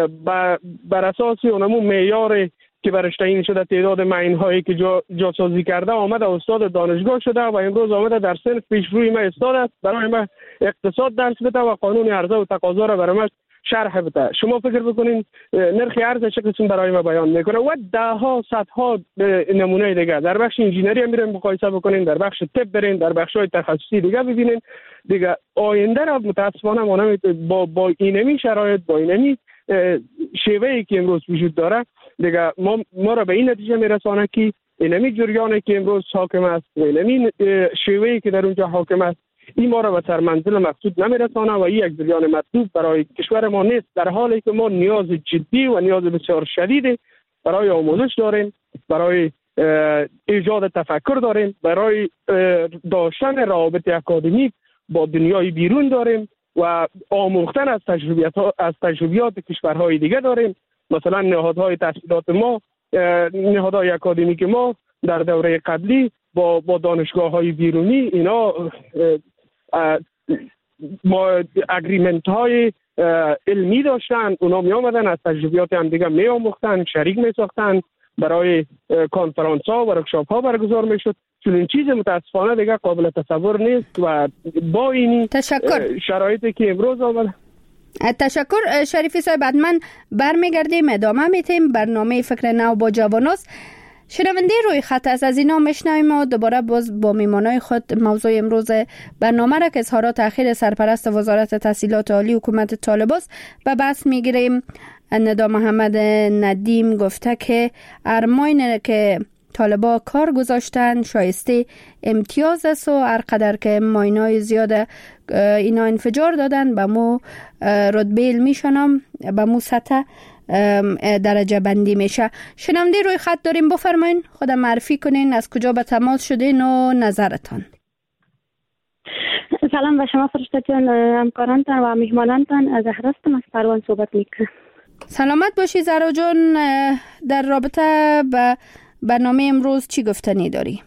بر اساس اونمو معیار که برش تعیین شده، تعداد معین هایی که جا جاسازی کرده، آمده استاد دانشگاه شده و امروز آمده در صنف پیش روی ما استاد است، برای ما اقتصاد درس بده و قانون عرضه و تقاضا را برای ما شرح بده. شما فکر بکنین نرخ ارز چه قسم برای ما بیان میکنه و ده ها صدها نمونه دیگه. در بخش انجینری هم میرین مقایسه بکنین، در بخش طب برین، در بخش های تخصصی دیگه ببینین. دیگه آینده را متاسفانه ما با با اینمی شرایط، با اینمی شیوهی که امروز وجود داره، دیگه ما ما را به این نتیجه میرسانه که اینمی جریانی که امروز حاکم است، اینمی شیوهی که در اونجا حاکم است، این ما را به سر منزل مقصود نمیرسانه و این یک جریان مطلوب برای کشور ما نیست، در حالی که ما نیاز جدی و نیاز بسیار شدید برای آموزش داریم، برای ایجاد تفکر داریم، برای داشتن روابط اکادمیک با دنیای بیرون داریم و آموختن از تجربیات از تجربیات کشورهای دیگه داریم. مثلا نهادهای تحصیلات ما، نهادهای اکادمیک ما در دوره قبلی با با دانشگاه‌های بیرونی اینا ما اگریمنت های علمی داشتن، اونا می آمدن از تجربیات هم دیگه می آموختن، شریک می ساختن، برای کانفرانس ها و ورکشاپ ها برگزار می شد. چون این چیز متاسفانه دیگه قابل تصور نیست و با این شرایطی که امروز آمده. تشکر شریفی صاحب. بعد من برمیگردیم ادامه میتیم برنامه فکر نو با جواناست. شنونده روی خط است، از اینا میشنویم و دوباره باز با میمانای خود موضوع امروز برنامه را که اظهارات اخیر سرپرست وزارت تحصیلات عالی حکومت طالباست به بحث میگیریم. ندا محمد ندیم گفته که ارماین که طالبا کار گذاشتن شایسته امتیاز است و هر قدر که ماینای زیاد اینا انفجار دادن به مو رتبه میشنم به مو سطح درجه بندی میشه. شنونده روی خط داریم، بفرمایین خود معرفی کنین، از کجا به تماس شدین و نظرتان. سلام به شما فرشته جان، همکارانتان و میهمانانتان. از هستم از پروان صحبت میکنم. سلامت باشی زهرا جان. در رابطه به برنامه امروز چی گفتنی داری؟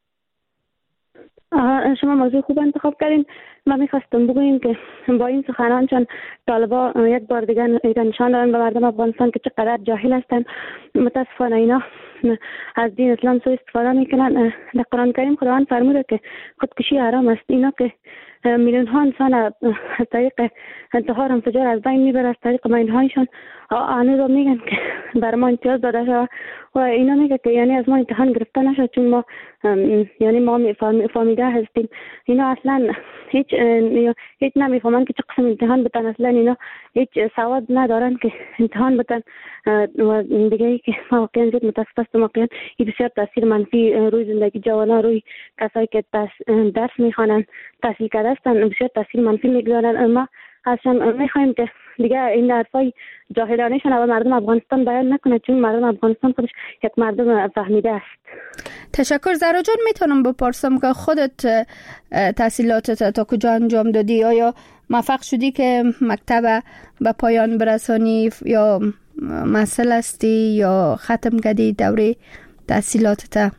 شما موضوع خوب انتخاب کردین. ما میخواستم بگویم که با این سخنان چون طالبا یک بار دیگه نشان دادن به مردم افغانستان که چقدر جاهل هستند. متاسفانه اینا از دین اسلام سوء استفاده میکنن. در قرآن کریم خداوند فرموده که خودکشی حرام است. اینا که میلیون ها انسان از طریق انتحار انفجار از بین میبره، از طریق ماینهایشان آنه رو میگن که بر ما امتیاز داده شد و اینا میگه که یعنی از ما امتحان گرفته نشد چون ما یعنی ما فامیده هستیم. اینا اصلا هیچ هیچ نمیفهمن که چه قسم امتحان بتن. اصلا اینا هیچ سواد ندارن که امتحان بتن. و دیگه ای که ما واقعا زیاد متاسف هستم. واقعا این بسیار تاثیر منفی روی زندگی جوانان، روی کسایی که درس میخوانن، تحصیل کرده هستن، بسیار تاثیر منفی میگذارن. ما اصلا میخوایم که دیگه این حرفای جاهلانه‌شون و مردم افغانستان بیان نکنه چون مردم افغانستان خودش یک مردم فهمیده است. تشکر زهرا جان. میتونم بپرسم که خودت تحصیلاتت تا کجا انجام دادی؟ آیا موفق شدی که مکتب به پایان برسانی یا مسئله هستی یا ختم کردی دوره تحصیلاتت؟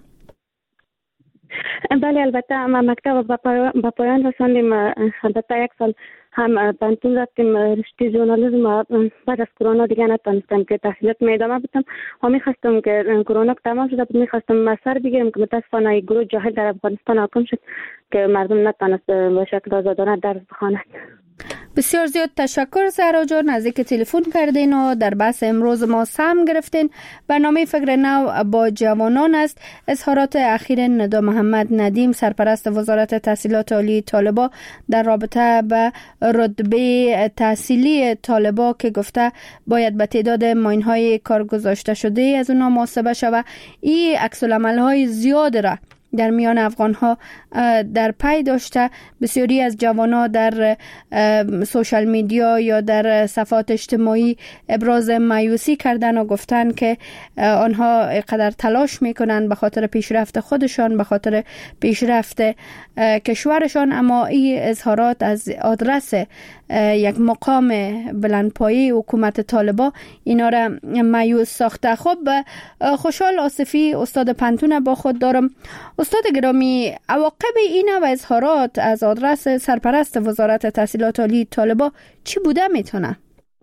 بله البته ما مکتب به پایان رساندیم. البته یک سال هم پانتون رفتیم رشته ژورنالیسم. بعد از کرونا دیگه نتونستم که تحصیلات می ادامه بدم و میخواستم که کرونا تمام شده بود میخواستم مستر بگیرم که متاسفانه گروه جاهل در افغانستان حاکم شد که مردم نتونست به شکل آزادانه درس بخواند. بسیار زیاد تشکر زهرا جان از اینکه تلفن کردین و در بحث امروز ما سهم گرفتین. برنامه فکر نو با جوانان است. اظهارات اخیر ندا محمد ندیم سرپرست وزارت تحصیلات عالی طالبا در رابطه به رتبه تحصیلی طالبا که گفته باید به تعداد ماینهای کار گذاشته شده از اونها محاسبه شود. این عکس العمل‌های زیاد را در میان افغان ها در پی داشته. بسیاری از جوان ها در سوشال میدیا یا در صفحات اجتماعی ابراز مایوسی کردن و گفتن که آنها قدر تلاش میکنن به خاطر پیشرفت خودشان، به خاطر پیشرفت کشورشان، اما این اظهارات از آدرس یک مقام بلندپایه حکومت طالبا اینا را مایوس ساخته. خب خوشحال آصفی استاد پنتون با خود دارم. استاد گرامی، عواقب این و اظهارات از آدرس سرپرست وزارت تحصیلات عالی طالبا چی بوده میتونه؟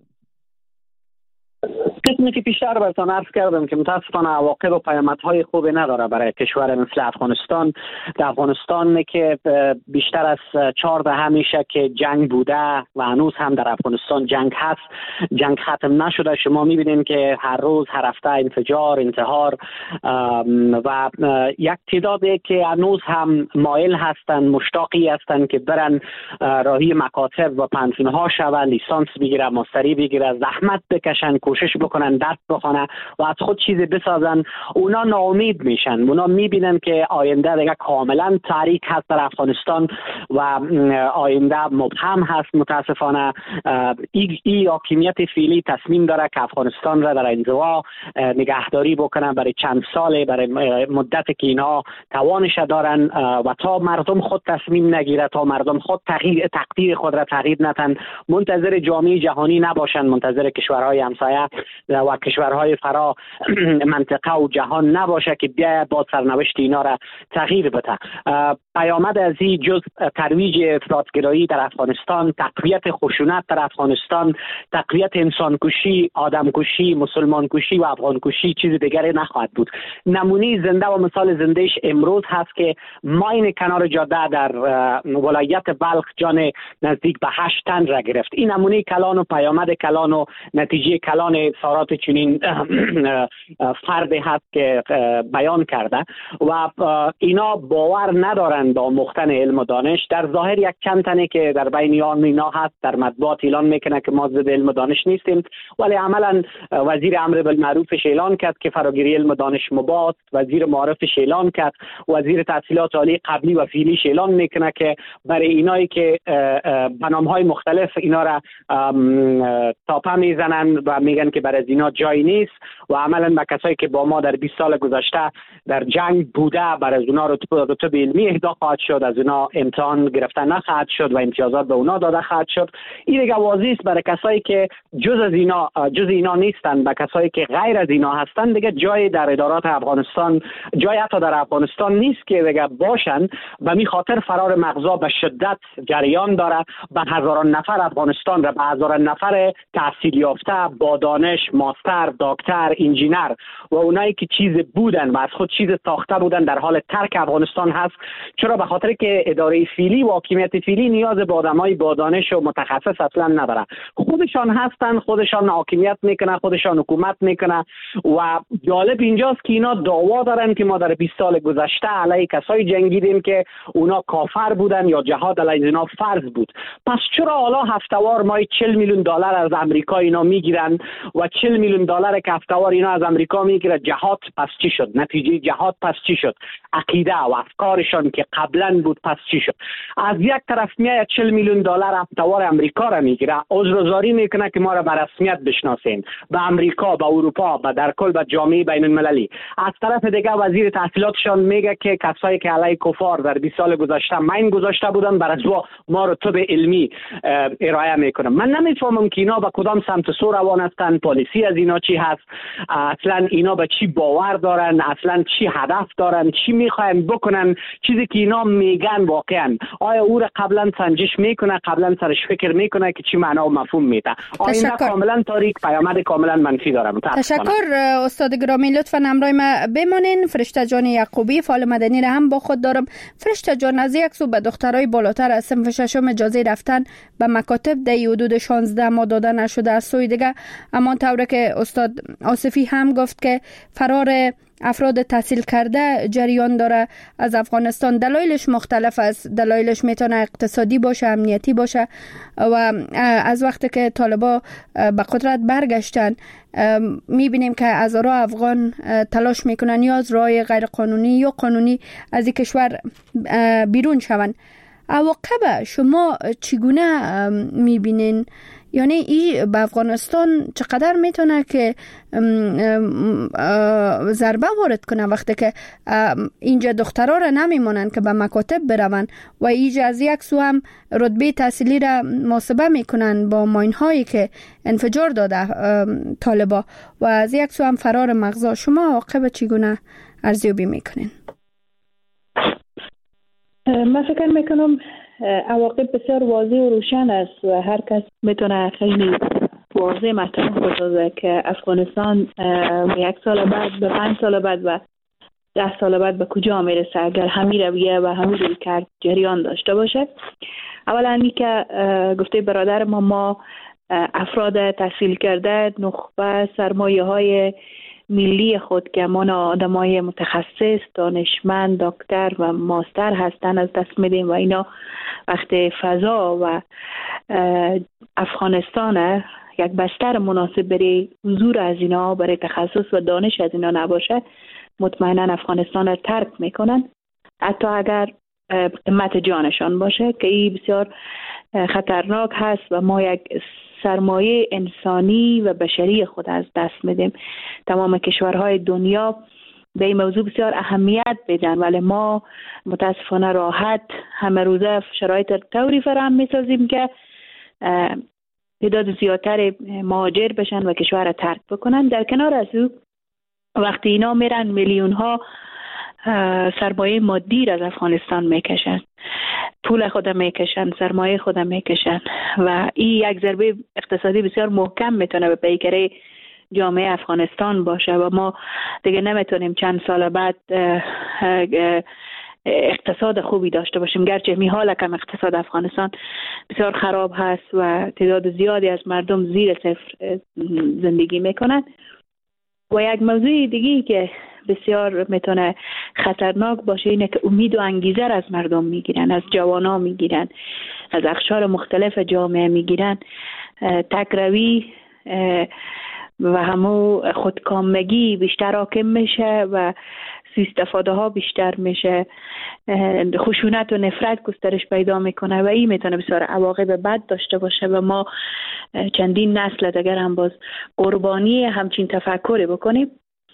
قسمی که پیشتر براتون عرض کردم که متاسفانه عواقب و پیامدهای خوبی نداره برای کشور مثل افغانستان. در افغانستان که بیشتر از چهار دهه میشه که جنگ بوده و هنوز هم در افغانستان جنگ هست، جنگ ختم نشده. شما میبینین که هر روز هر هفته انفجار، انتحار و یک تعدادی که هنوز هم مایل هستن، مشتاقی هستن که برن راهی مکاتب و پنتونها شون، لیسانس بگیره، ماستری بگیره، زحمت بکشن، کوشش بکنن، درس بخونن و از خود چیزی بسازن. اونا ناامید میشن. اونا میبینن که آینده دیگه کاملا تاریک هست در افغانستان و آینده مبهم هست. متاسفانه ای, ای حاکمیت فعلی تصمیم داره که افغانستان را در انزوا نگهداری بکنن برای چند ساله، برای مدت که اینها توانش دارن و تا مردم خود تصمیم نگیره، تا مردم خود تغییر تقدیر خود را تغییر ندن، منتظر جامعه جهانی نباشن، منتظر کشورهای همسایه و کشورهای فرا منطقه و جهان نباشه که بیا با سرنوشت اینا را تغییر بده. پیامد از این جز ترویج افراطگرایی در افغانستان، تقویت خشونت در افغانستان، تقویت انسانکشی، آدمکشی، مسلمانکشی و افغانکشی چیز دیگری نخواهد بود. نمونه زنده و مثال زندهش امروز هست که ماین کنار جاده در ولایت بلخ جان نزدیک به هشت تن را گرفت. این نمونه کلان و پیامد کلان و نتیجه کلان سارا اظهارات چنین فردی هست که بیان کرده و اینا باور ندارند با مختن علم و دانش. در ظاهر یک چند تنه که در بین آن اینا هست در مطبوعات اعلان میکنه که ما ضد علم و دانش نیستیم، ولی عملا وزیر امر بالمعروفش اعلان کرد که فراگیری علم و دانش مباح، وزیر معارفش اعلان کرد، وزیر تحصیلات عالی قبلی و فعلیش اعلان میکنه که برای اینایی که بنامهای مختلف اینا را تاپه میزنن و میگن که برای اینا جای نیست و عملا با کسایی که با ما در بیست سال گذشته در جنگ بوده برای اونا رتبه علمی اهدا خواهد شد، از اونا امتحان گرفته نخواهد شد و امتیازات به اونا داده خواهد شد. این دیگه واضح است برای کسایی که جز از اینا جز اینا نیستن، با کسایی که غیر از اینا هستن دیگه جای در ادارات افغانستان، جای حتی در افغانستان نیست که دیگه باشن. و می خاطر فرار مغزا به شدت جریان داره، به هزاران نفر افغانستان را، به هزاران نفر تحصیل یافته با دانش، ماستر، دکتر، انجینر و اونایی که چیز بودن و از خود چیز ساخته بودن در حال ترک افغانستان هست. چرا؟ به خاطر که اداره فعلی و حاکمیت فعلی نیاز به آدمای با دانش و متخصص اصلا نداره. خودشان هستن، خودشان حاکمیت میکنه، خودشان حکومت میکنه. و جالب اینجاست که اینا دعوا دارن که ما در بیست سال گذشته علیه کسایی جنگیدیم که اونا کافر بودن یا جهاد علیه اینا فرض بود. پس چرا حالا هفته‌وار ما چهل میلیون دلار از امریکا اینا میگیرن و چهل میلیون دلار که هفته‌وار اینا از امریکا میگیره؟ جهاد پس چی شد؟ نتیجه جهاد پس چی شد؟ عقیده و افکارشان که قبلا بود پس چی شد؟ از یک طرف میاد چهل میلیون دلار هفته‌وار امریکا را میگیره، عذرگزاری میکنه که ما را به رسمیت بشناسین به امریکا، به اروپا، به در کل به جامعه بین المللی. از طرف دیگه وزیر تحصیلاتشان میگه که کسایی که علیه کفار در بیست سال گذشته ماین گذاشته بودن بر اساس ما رو طب علمی ارائه میکنن. من نمیفهمم که اینا به کدام سمت سو روان هستن، پالیسی از اینا چی هست، اصلا اینا به چی باور دارن، اصلا چی هدف دارن، چی میخواین بکنن. چیزی که اینا میگن واقعا آیا او را قبلا سنجش میکنه، قبلا سرش فکر میکنه که چی معنا و مفهوم میده؟ آینده کاملا تاریک، پیامد کاملا منفی داره. تشکر استاد گرامی، لطفا همراه ما بمانین. فرشته جان یعقوبی فعال مدنی را هم با خود دارم. فرشته جان، از یک سو به دخترای بالاتر از صنف ششم اجازه رفتن به مکاتب در حدود شانزده ماه داده نشده، از سوی دیگه اما طوری که استاد آصفی هم گفت که فرار افراد تحصیل کرده جریان داره از افغانستان. دلایلش مختلف است. دلایلش میتونه اقتصادی باشه، امنیتی باشه و از وقتی که طالبا به قدرت برگشتن میبینیم که هزارها افغان تلاش میکنن یا از راه غیر قانونی یا قانونی از این کشور بیرون شون. عواقب شما چگونه میبینین؟ یعنی این به افغانستان چقدر میتونه که ضربه وارد کنه وقتی که اینجا دخترها را نمیمونن که به مکاتب برون و اینجا از یک سو هم رتبه تحصیلی را محاسبه میکنن با ماین هایی که انفجار داده طالبا و از یک سو هم فرار مغزا. شما عواقب چگونه ارزیابی میکنین؟ من فکر میکنم عواقب بسیار واضح و روشن است و هر کس میتونه خیلی واضح مطرح بسازه که افغانستان یک سال بعد، به پنج سال بعد و ده سال بعد به کجا میرسه اگر همین رویه و همین رویکرد جریان داشته باشه. اولا این که گفته برادر ما ما افراد تحصیل کرده نخبه سرمایه های ملی خود که ما آدمای متخصص، دانشمند، دکتر و ماستر هستن از دست میدیم و اینا وقتی فضا و افغانستان یک بستر مناسب برای حضور از اینا، برای تخصص و دانش از اینا نباشه، مطمئنا افغانستان را ترک میکنن، حتی اگر قیمت جانشان باشه که این بسیار خطرناک هست و ما یک سرمایه انسانی و بشری خود از دست میدیم. تمام کشورهای دنیا به این موضوع بسیار اهمیت بدن ولی ما متاسفانه راحت همه روزه شرایط طوری فراهم میسازیم که تعداد زیادتر مهاجر بشن و کشور را ترک بکنن. در کنار از او وقتی اینا میرن میلیون ها سرمایه مادی از افغانستان میکشن، پول خود میکشن، سرمایه خود میکشن و این یک ضربه اقتصادی بسیار محکم میتونه به پیکره جامعه افغانستان باشه و ما دیگه نمیتونیم چند سال بعد اقتصاد خوبی داشته باشیم. گرچه می حال کم اقتصاد افغانستان بسیار خراب هست و تعداد زیادی از مردم زیر صفر زندگی میکنند. و یک موضوع دیگی که بسیار میتونه خطرناک باشه اینه که امید و انگیزه از مردم میگیرن، از جوانا میگیرن، از اقشار مختلف جامعه میگیرن. تکروی و همو خودکامگی بیشتر حاکم میشه و سوء استفاده ها بیشتر میشه، خشونت و نفرت گسترش پیدا میکنه و این میتونه بسیار عواقب بد داشته باشه و ما چندین نسل دیگر هم باز قربانی همچین تفکری بکنیم.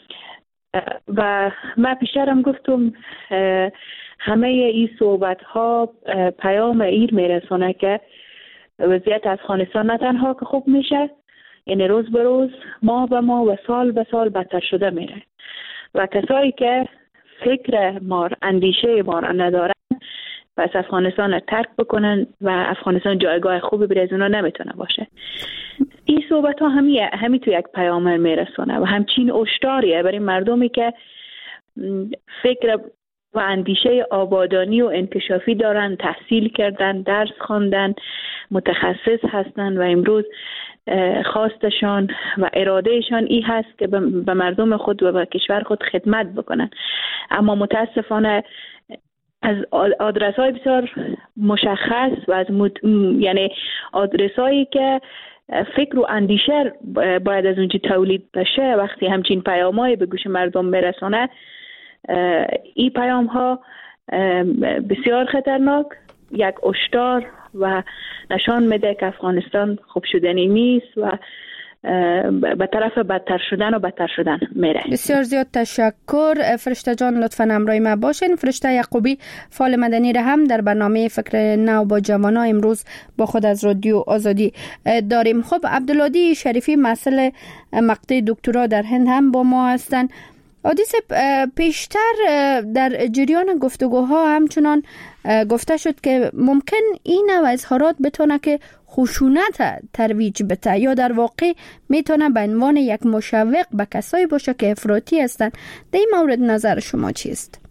و من پیشترم گفتم همه این صحبت ها پیام ایر میرسونه که وضعیت افغانستان نه تنها که خوب میشه، یعنی روز به روز، ماه به ماه و سال به سال بدتر شده میره و کسایی که فکر ما، اندیشه ما را ندارن پس افغانستان را ترک بکنن و افغانستان جایگاه خوبی برای از اونا نمیتونه باشه. این صحبت ها همی همی تو یک پیام میرسونه و همچین اشتاریه برای مردمی که فکر و اندیشه آبادانی و انکشافی دارن، تحصیل کردن، درس خواندن، متخصص هستن و امروز خواستشان و ارادهشان این هست که به مردم خود و به کشور خود خدمت بکنن. اما متاسفانه از آدرس های بسیار مشخص و از مد... یعنی آدرس هایی که فکر و اندیشه باید از اونجا تولید بشه، وقتی همچین پیام های به گوش مردم برسانه، این پیام ها بسیار خطرناک، یک هشدار و نشان میده که افغانستان خوب شدنی نیست و به طرف بدتر شدن و بدتر شدن میره. بسیار زیاد تشکر فرشته جان، لطفاً همراه ما باشین. فرشته یعقوبی، فعال مدنی را هم در برنامه فکر نو با جوانا امروز با خود از رادیو آزادی داریم. خب عبدالهادی شریفی، مسئله مقطع دکترا در هند هم با ما هستن. حدیث پیشتر در جریان گفتگوها همچنان گفته شد که ممکن این نوع اظهارات بتونه که خشونت ترویج بده یا در واقع میتونه به عنوان یک مشوق به کسایی باشه که افراطی هستند. در این مورد نظر شما چیست؟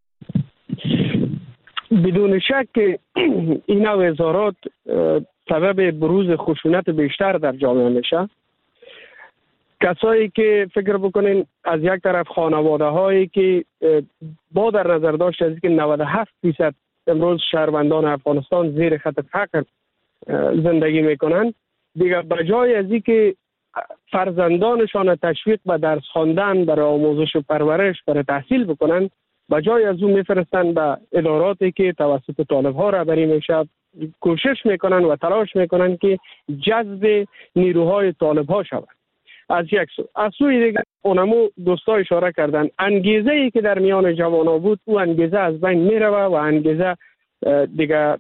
بدون شک این نوع اظهارات سبب بروز خشونت بیشتر در جامعه میشه. کسایی که فکر بکنین از یک طرف خانواده هایی که با در نظر داشت از که نود و هفت درصد امروز شهروندان افغانستان زیر خط فقر زندگی میکنن، دیگه بجای از این که فرزندانشان تشویق به درس خواندن، برای آموزش و پرورش، برای تحصیل بکنن، بجای از اون میفرستن به اداراتی که توسط طالب ها رهبری میشه، کوشش میکنن و تلاش میکنن که جذب نیروهای طالب ها شود. از یک سو از سوی دیگه اونمو دوستا اشاره کردن انگیزه ای که در میان جوانا بود، او انگیزه از بین میره و انگیزه دیگه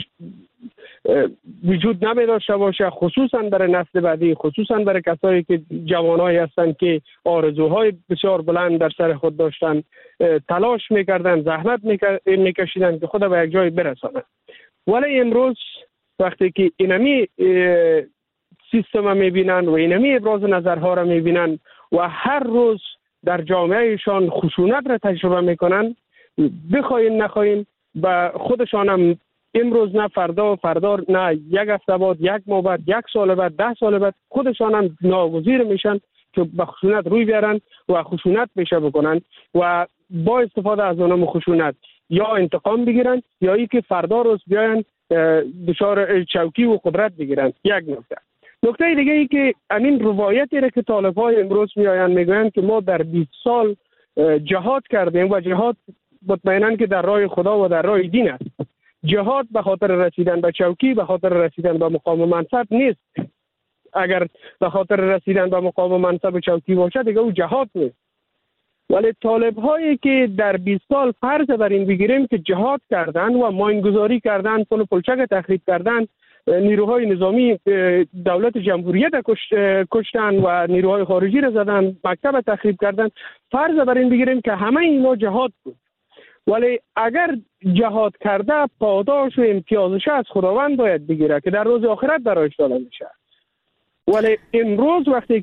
وجود نمی داشته باشه، خصوصا برای نسل بعدی، خصوصا برای کسایی که جوانایی هستن که آرزوهای بسیار بلند در سر خود داشتن، تلاش میکردن، زحمت میکشیدن که خود به یک جای برسانن. ولی امروز وقتی که اینمی سیستم میبینن و اینمی ابراز نظرها را میبینن و هر روز در جامعهشان خشونت را تجربه میکنن، بخواین نخواین به خودشان هم امروز نه فردا فردا نه یک هفته بعد، یک ماه بعد، یک سال بعد، ده سال بعد خودشان هم ناگزیر میشن که به خشونت روی بیارن و خشونت پیشه بکنن و با استفاده از اونم خشونت یا انتقام بگیرن یا ای که فردا روز بیاین دچار چوکی و قدرت بگیرن. یک نکته. نکته دیگه ای که همین روایتی را که طالب‌های امروز میآیند میگویند که ما در بیست سال جهاد کردیم و جهاد مطمئناً که در راه خدا و در راه دین است. جهاد به خاطر رسیدن به چوکی، به خاطر رسیدن به مقام و منصب نیست. اگر به خاطر رسیدن به مقام و منصب و چوکی باشه دیگه او جهاد نیست. ولی طالب‌هایی که در بیست سال فرض بر این بگیریم که جهاد کردن و ماینگذاری کردن، پل و پلچک تخریب کردن، نیروهای نظامی دولت جمهوریت کشتن و نیروهای خارجی را زدن، مکتب تخریب کردن، فرض بر این بگیریم که همه اینا جهاد بود. ولی اگر جهاد کرده پاداش و امتیازش از خداوند باید بگیره که در روز آخرت برایش داده میشه. ولی امروز وقتی که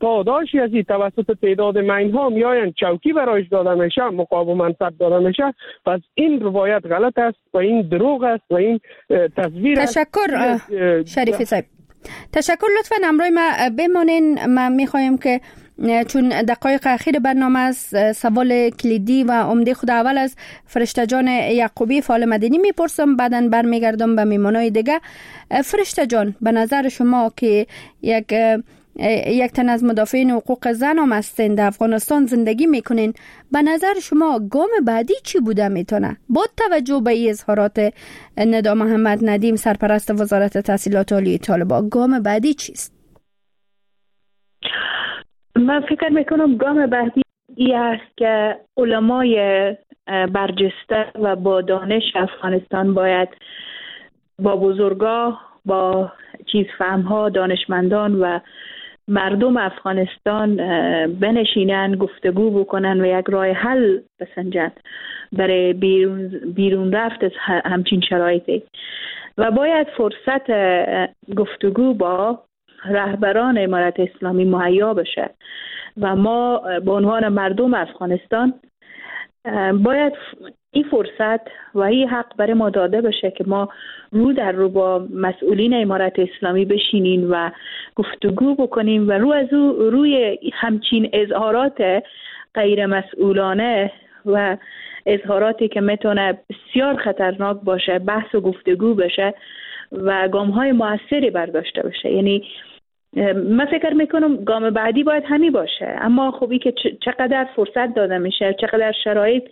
پاداشی از این توسط تعداد مین ها میآیند چوکی برایش داده میشه، مقام و منصب داده میشه. پس این روایت غلط است و این دروغ است و این تصویر است. تشکر شریفی صاحب، تشکر. لطفا همراه ما بمانین. ما میخوایم که چون دقایق اخیر برنامه است، سوال کلیدی و عمده خود اول از فرشته جان یعقوبی فعال مدنی میپرسم، بعداً برمیگردم به میمانای دیگه. فرشته جان، به نظر شما که یک یک تن از مدافعین حقوق زن هم هستین، در افغانستان زندگی میکنین، به نظر شما گام بعدی چی بوده میتونه با توجه به این اظهارات ندا محمد ندیم سرپرست وزارت تحصیلات عالی طالبان؟ گام بعدی چیست؟ من فکر میکنم گام بعدی ای است که علمای برجسته و با دانش افغانستان باید با بزرگا، با چیز فهمها، دانشمندان و مردم افغانستان بنشینن، گفتگو بکنن و یک راه حل بسنجن برای بیرون, بیرون رفت از همچین شرایطی. و باید فرصت گفتگو با رهبران امارت اسلامی مهیا بشه و ما به عنوان مردم افغانستان باید این فرصت و این حق برای ما داده بشه که ما رو در رو با مسئولین امارت اسلامی بشینیم و گفتگو بکنیم و رو از او روی همچین اظهارات غیر مسئولانه و اظهاراتی که میتونه بسیار خطرناک باشه بحث و گفتگو بشه و گام‌های موثری برداشته بشه. یعنی من فکر میکنم گام بعدی باید همی باشه، اما خوبی که چقدر فرصت داده میشه، چقدر شرایط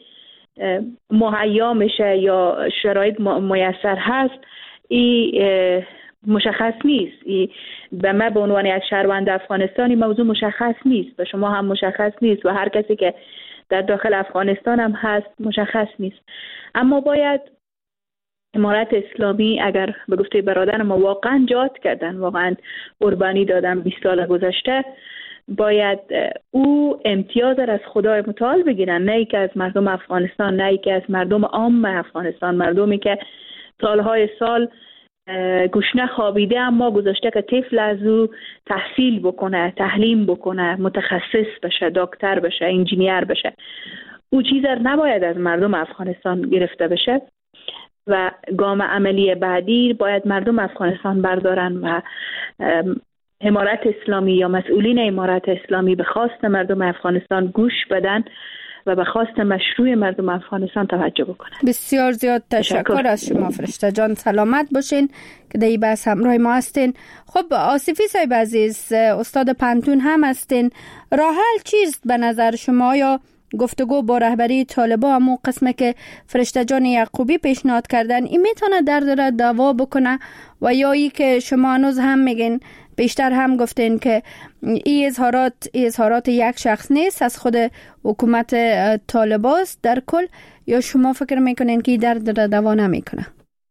مهیا میشه یا شرایط میسر هست، این مشخص نیست. ای به من به عنوان یک شهروند افغانستانی موضوع مشخص نیست، به شما هم مشخص نیست و هر کسی که در داخل افغانستان هم هست مشخص نیست. اما باید امارت اسلامی اگر به گفته برادر ما واقعا جهاد کردن، واقعا قربانی دادن بیست سال گذشته، باید او امتیاز را از خدای متعال بگیرن، نه ای که از مردم افغانستان، نه ای که از مردم عام افغانستان، مردمی که سالهای سال گوشنه خوابیده اما گذاشته که طفل از او تحصیل بکنه، تعلیم بکنه، متخصص بشه، دکتر بشه، انجینیر بشه. او چیز را نباید از مردم افغانستان گرفته بشه و گام عملی بعدی باید مردم افغانستان بردارن و امارت اسلامی یا مسئولین امارت اسلامی به خواست مردم افغانستان گوش بدن و به خواست مشروع مردم افغانستان توجه بکنن. بسیار زیاد تشکر از شما فرشته جان، سلامت باشین که در این بحث همراه ما هستین. خب آصفی صاحب عزیز، استاد پنتون هم هستین، راه حل چیست به نظر شما؟ یا گفتگو با رهبری طالبان همون قسمه که فرشته جان یعقوبی پیشنهاد کردن این میتونه درد را دوا بکنه، و یا ای که شما هنوز هم میگین، بیشتر هم گفتین که این اظهارات این اظهارات یک شخص نیست، از خود حکومت طالبان است در کل، یا شما فکر میکنین که درد را دوا نمیکنه؟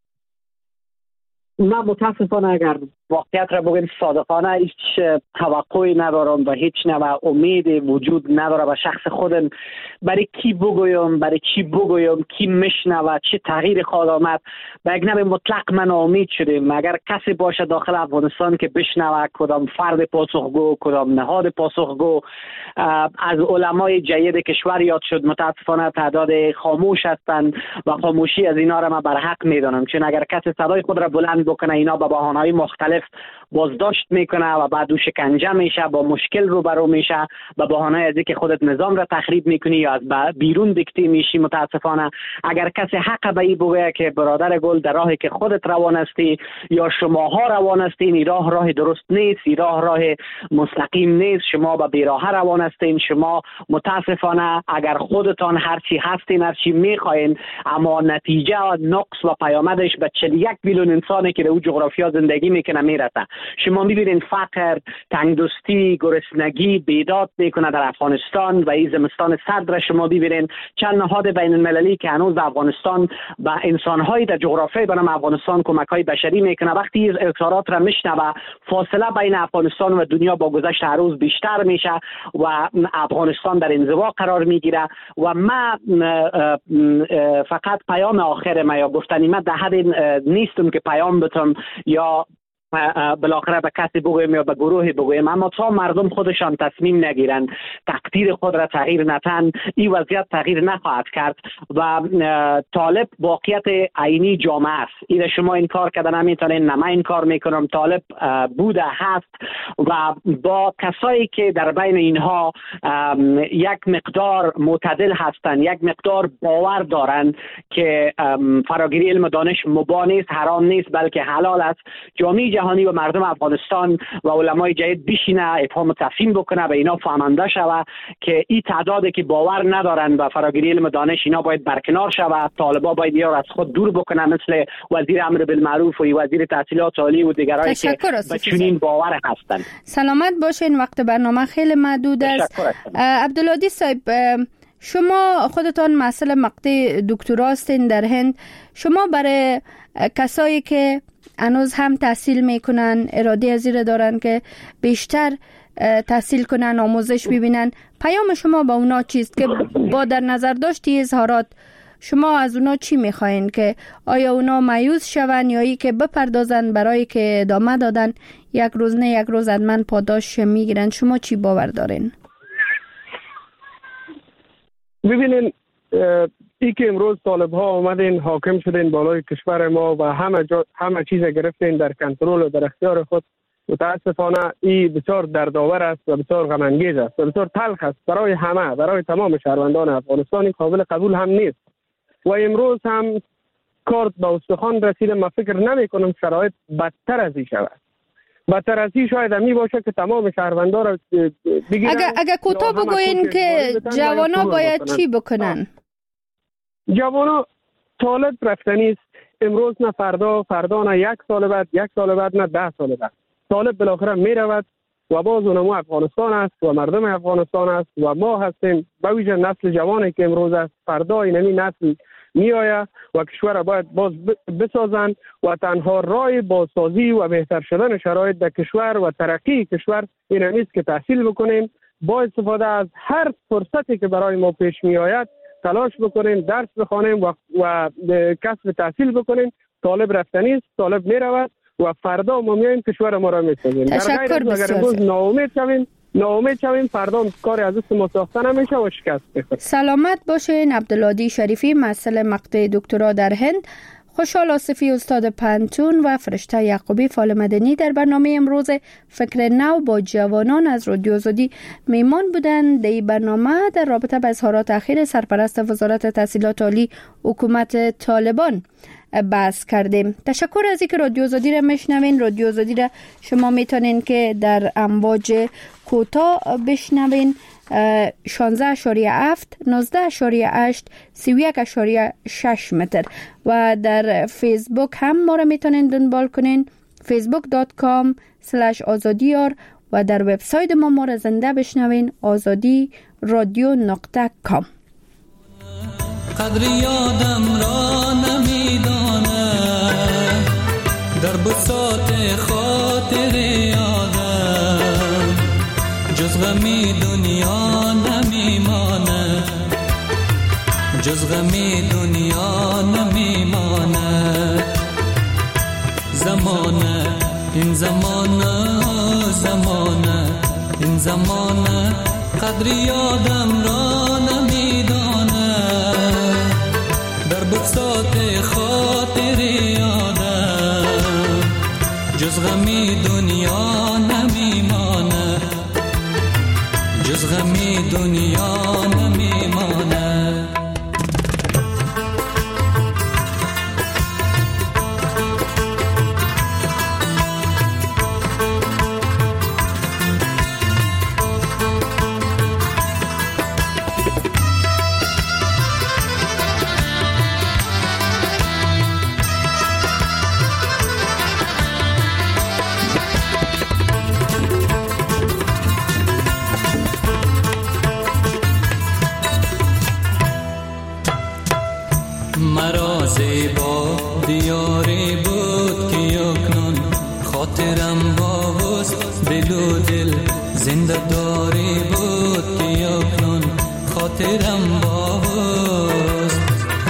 من متاسفانه اگر واقعیت را بگیم صادقانه هیچ توقعی ندارم و هیچ نوع امیدی وجود نداره به شخص خودم برای کی بگویم، برای چی بگویم، کی میشنوه، چه تغییر خواهد آمد. به یک نوع مطلق من امید شدیم اگر کسی باشه داخل افغانستان که بشنوه کدام فرد پاسخگو، کدام نهاد پاسخگو از علمای جید کشور یاد شد. متاسفانه تعداد خاموش هستند و خاموشی از اینا را من برحق میدانم، چون اگر کسی صدای خود را بلند بکنه اینا به بهانه‌های مختلف بازداشت میکنه و بعد او شکنجه میشه، با مشکل روبرو میشه به بهانه از اینکه خودت نظام را تخریب میکنی یا از بیرون دیکته میشی. متاسفانه اگر کسی حق به این بگه که برادر گل در راهی که خودت روان هستی یا شماها روان هستین، این راه راه درست نیست، این راه راه مستقیم نیست، شما به بیراه روان هستین. شما متاسفانه اگر خودتان هرچی هستین، هرچی میخواین، اما نتیجه و نقص و پیامدش به چهل و یک میلیون انسانی که در اون جغرافیا زندگی میکنه میرسه. شما میبینین فقر، تنگدستی، گرسنگی بیداد میکنه در افغانستان و این زمستان سرد را شما ببینین. چند نهاد بین المللی که هنوز افغانستان و انسانهای در جغرافیای بنام افغانستان کمک‌های بشری میکنه، وقتی این اظهارات را میشنوه فاصله بین افغانستان و دنیا با گذشت هر روز بیشتر میشه و افغانستان در انزوا قرار میگیره. و ما فقط پیام آخر ما یا گفتنی ما در حد نیستم که پیام بتم یا بالاخره به کسی بگویم یا به گروهی بگویم، اما تا مردم خودشان تصمیم نگیرن، تقدیر خود را تغییر نتن، این وضعیت تغییر نخواهد کرد و طالب واقعیت عینی جامعه است. این شما این کار کردن نمیتونین، نه من این کار میکنم. طالب بوده هست و با کسایی که در بین اینها یک مقدار معتدل هستند، یک مقدار باور دارند که فراگیری علم و دانش مباح نیست، حرام نیست، بلکه حلال است، جامعه جهانی و مردم افغانستان و علمای جدید بشینه افهام و تفهیم بکنه، به اینا فهمانده شوه که این تعدادی که باور ندارن به فراگیری علم و دانش اینا باید برکنار شوه. طالبا باید یا از خود دور بکنه، مثل وزیر امر بالمعروف و وزیر تحصیلات عالی و دیگرایی که به چنین باور هستند. سلامت باشین، وقت برنامه خیلی محدود است. عبدالهادی صاحب، شما خودتان مسئله مقطع دکترا هستین در هند. شما برای کسایی که هنوز هم تحصیل میکنن، اراده ازیر دارن که بیشتر تحصیل کنن، آموزش ببینن، پیام شما با اونا چیست که با در نظر داشتی اظهارات شما از اونا چی میخواین؟ که آیا اونا مایوس شون یا ای که بپردازن برای که ادامه دادن یک روز نه یک روز حتما پاداش میگیرن؟ شما چی باور دارین؟ ببینین، ای که امروز طالب ها آمدین حاکم شدین بالای کشور ما و همه جا همه چیز گرفتین در کنترل و در اختیار خود، متاسفانه این بسیار دردآور است و بسیار غم انگیز است و بسیار تلخ است برای همه، برای تمام شهروندان افغانستان. قابل قبول هم نیست و امروز هم کارت به استخوان رسیده. من فکر نمی کنم شرایط بدتر از این شود. بدتر از این شاید همی باشه که تمام شهروندان را بگیرن. اگر اگر کوتاه بگوین که جوانا باید چی بکنن؟ جوانا طالب رفتنی است. امروز نه فردا، فردا نه یک سال بعد، یک سال بعد نه ده سال بعد. طالب بالاخره می رود و باز اونمو افغانستان است و مردم افغانستان است و ما هستیم، به ویژه نسل جوانی که امروز است. فردا اینمی نسل می آید و کشور باید باز بسازند و تنها راه بازسازی و بهتر شدن شرایط در کشور و ترقی کشور این نیست که تحصیل بکنیم. با استفاده از هر فرصتی که برای ما پیش می آید تلاش بکنیم، درس بخوانیم و, و کسب تحصیل بکنیم. طالب رفتنی است، طالب می رود و فردا ما میایم کشور ما را میسازیم. تشکر بسیار. اگر امروز ناامید شویم ناامید شویم فردا کار از دست ما ساخته نمیشه و شکست بخوریم. سلامت باشین. عبدالهادی شریفی، مسئله مقطع دکترا در هند. خوشحال آصفی، استاد پنتون و فرشته یعقوبی، فعال مدنی، در برنامه امروز فکر نو با جوانان از رادیو آزادی میمان بودند. در برنامه در رابطه با اظهارات اخیر سرپرست وزارت تحصیلات عالی حکومت طالبان بحث کردیم. تشکر از اینکه رادیو آزادی را میشنوین. رادیو آزادی را شما میتونین که در امواج کوتاه بشنوین: شانزده اشاریه هفت، نوزده اشاریه هشت، سی و یک اشاریه شش متر و در فیسبوک هم ما را میتونین دنبال کنین، فیسبوک دات کام سلش آزادیار و در وبسایت ما ما را زنده بشنوین، آزادی رادیو نقطه کام. قدر یادم را نمیدانه، در بساط خاطر یادم جز غمی دنیا نمیمانه، جز غمی دنیا نمیمانه. زمانه این زمانه، زمانه این زمانه، قدر یادم را نمیدانه، در بساط خاطر یادم جز غمی دنیا نمیمانه، جز غمی دنیا نمیمانه. مرا زیبا دیاری بود که یکنون خاطرم با حسن دل و دل زنده داری بود که یکنون خاطرم با حسن.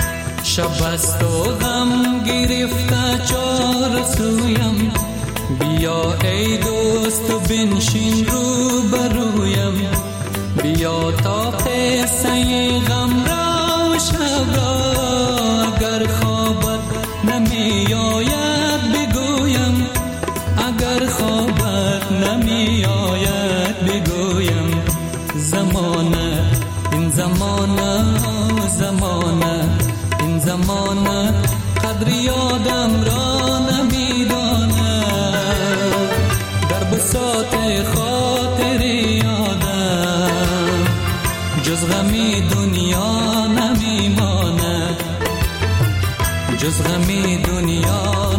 شب است و غم گرفته چار سویم، بیا ای دوست و بنشین رو برویم، بیا تا قصه غم را و شب را اگر خوابت نمی آید بگویم، اگر خوابت نمی آید بگویم. زمانه این زمانه زمانه این زمانه قدر یادم را نمی داند، در بساط خاطر یادم جز غمی دنیا نمی ماند، جز غمی دنیا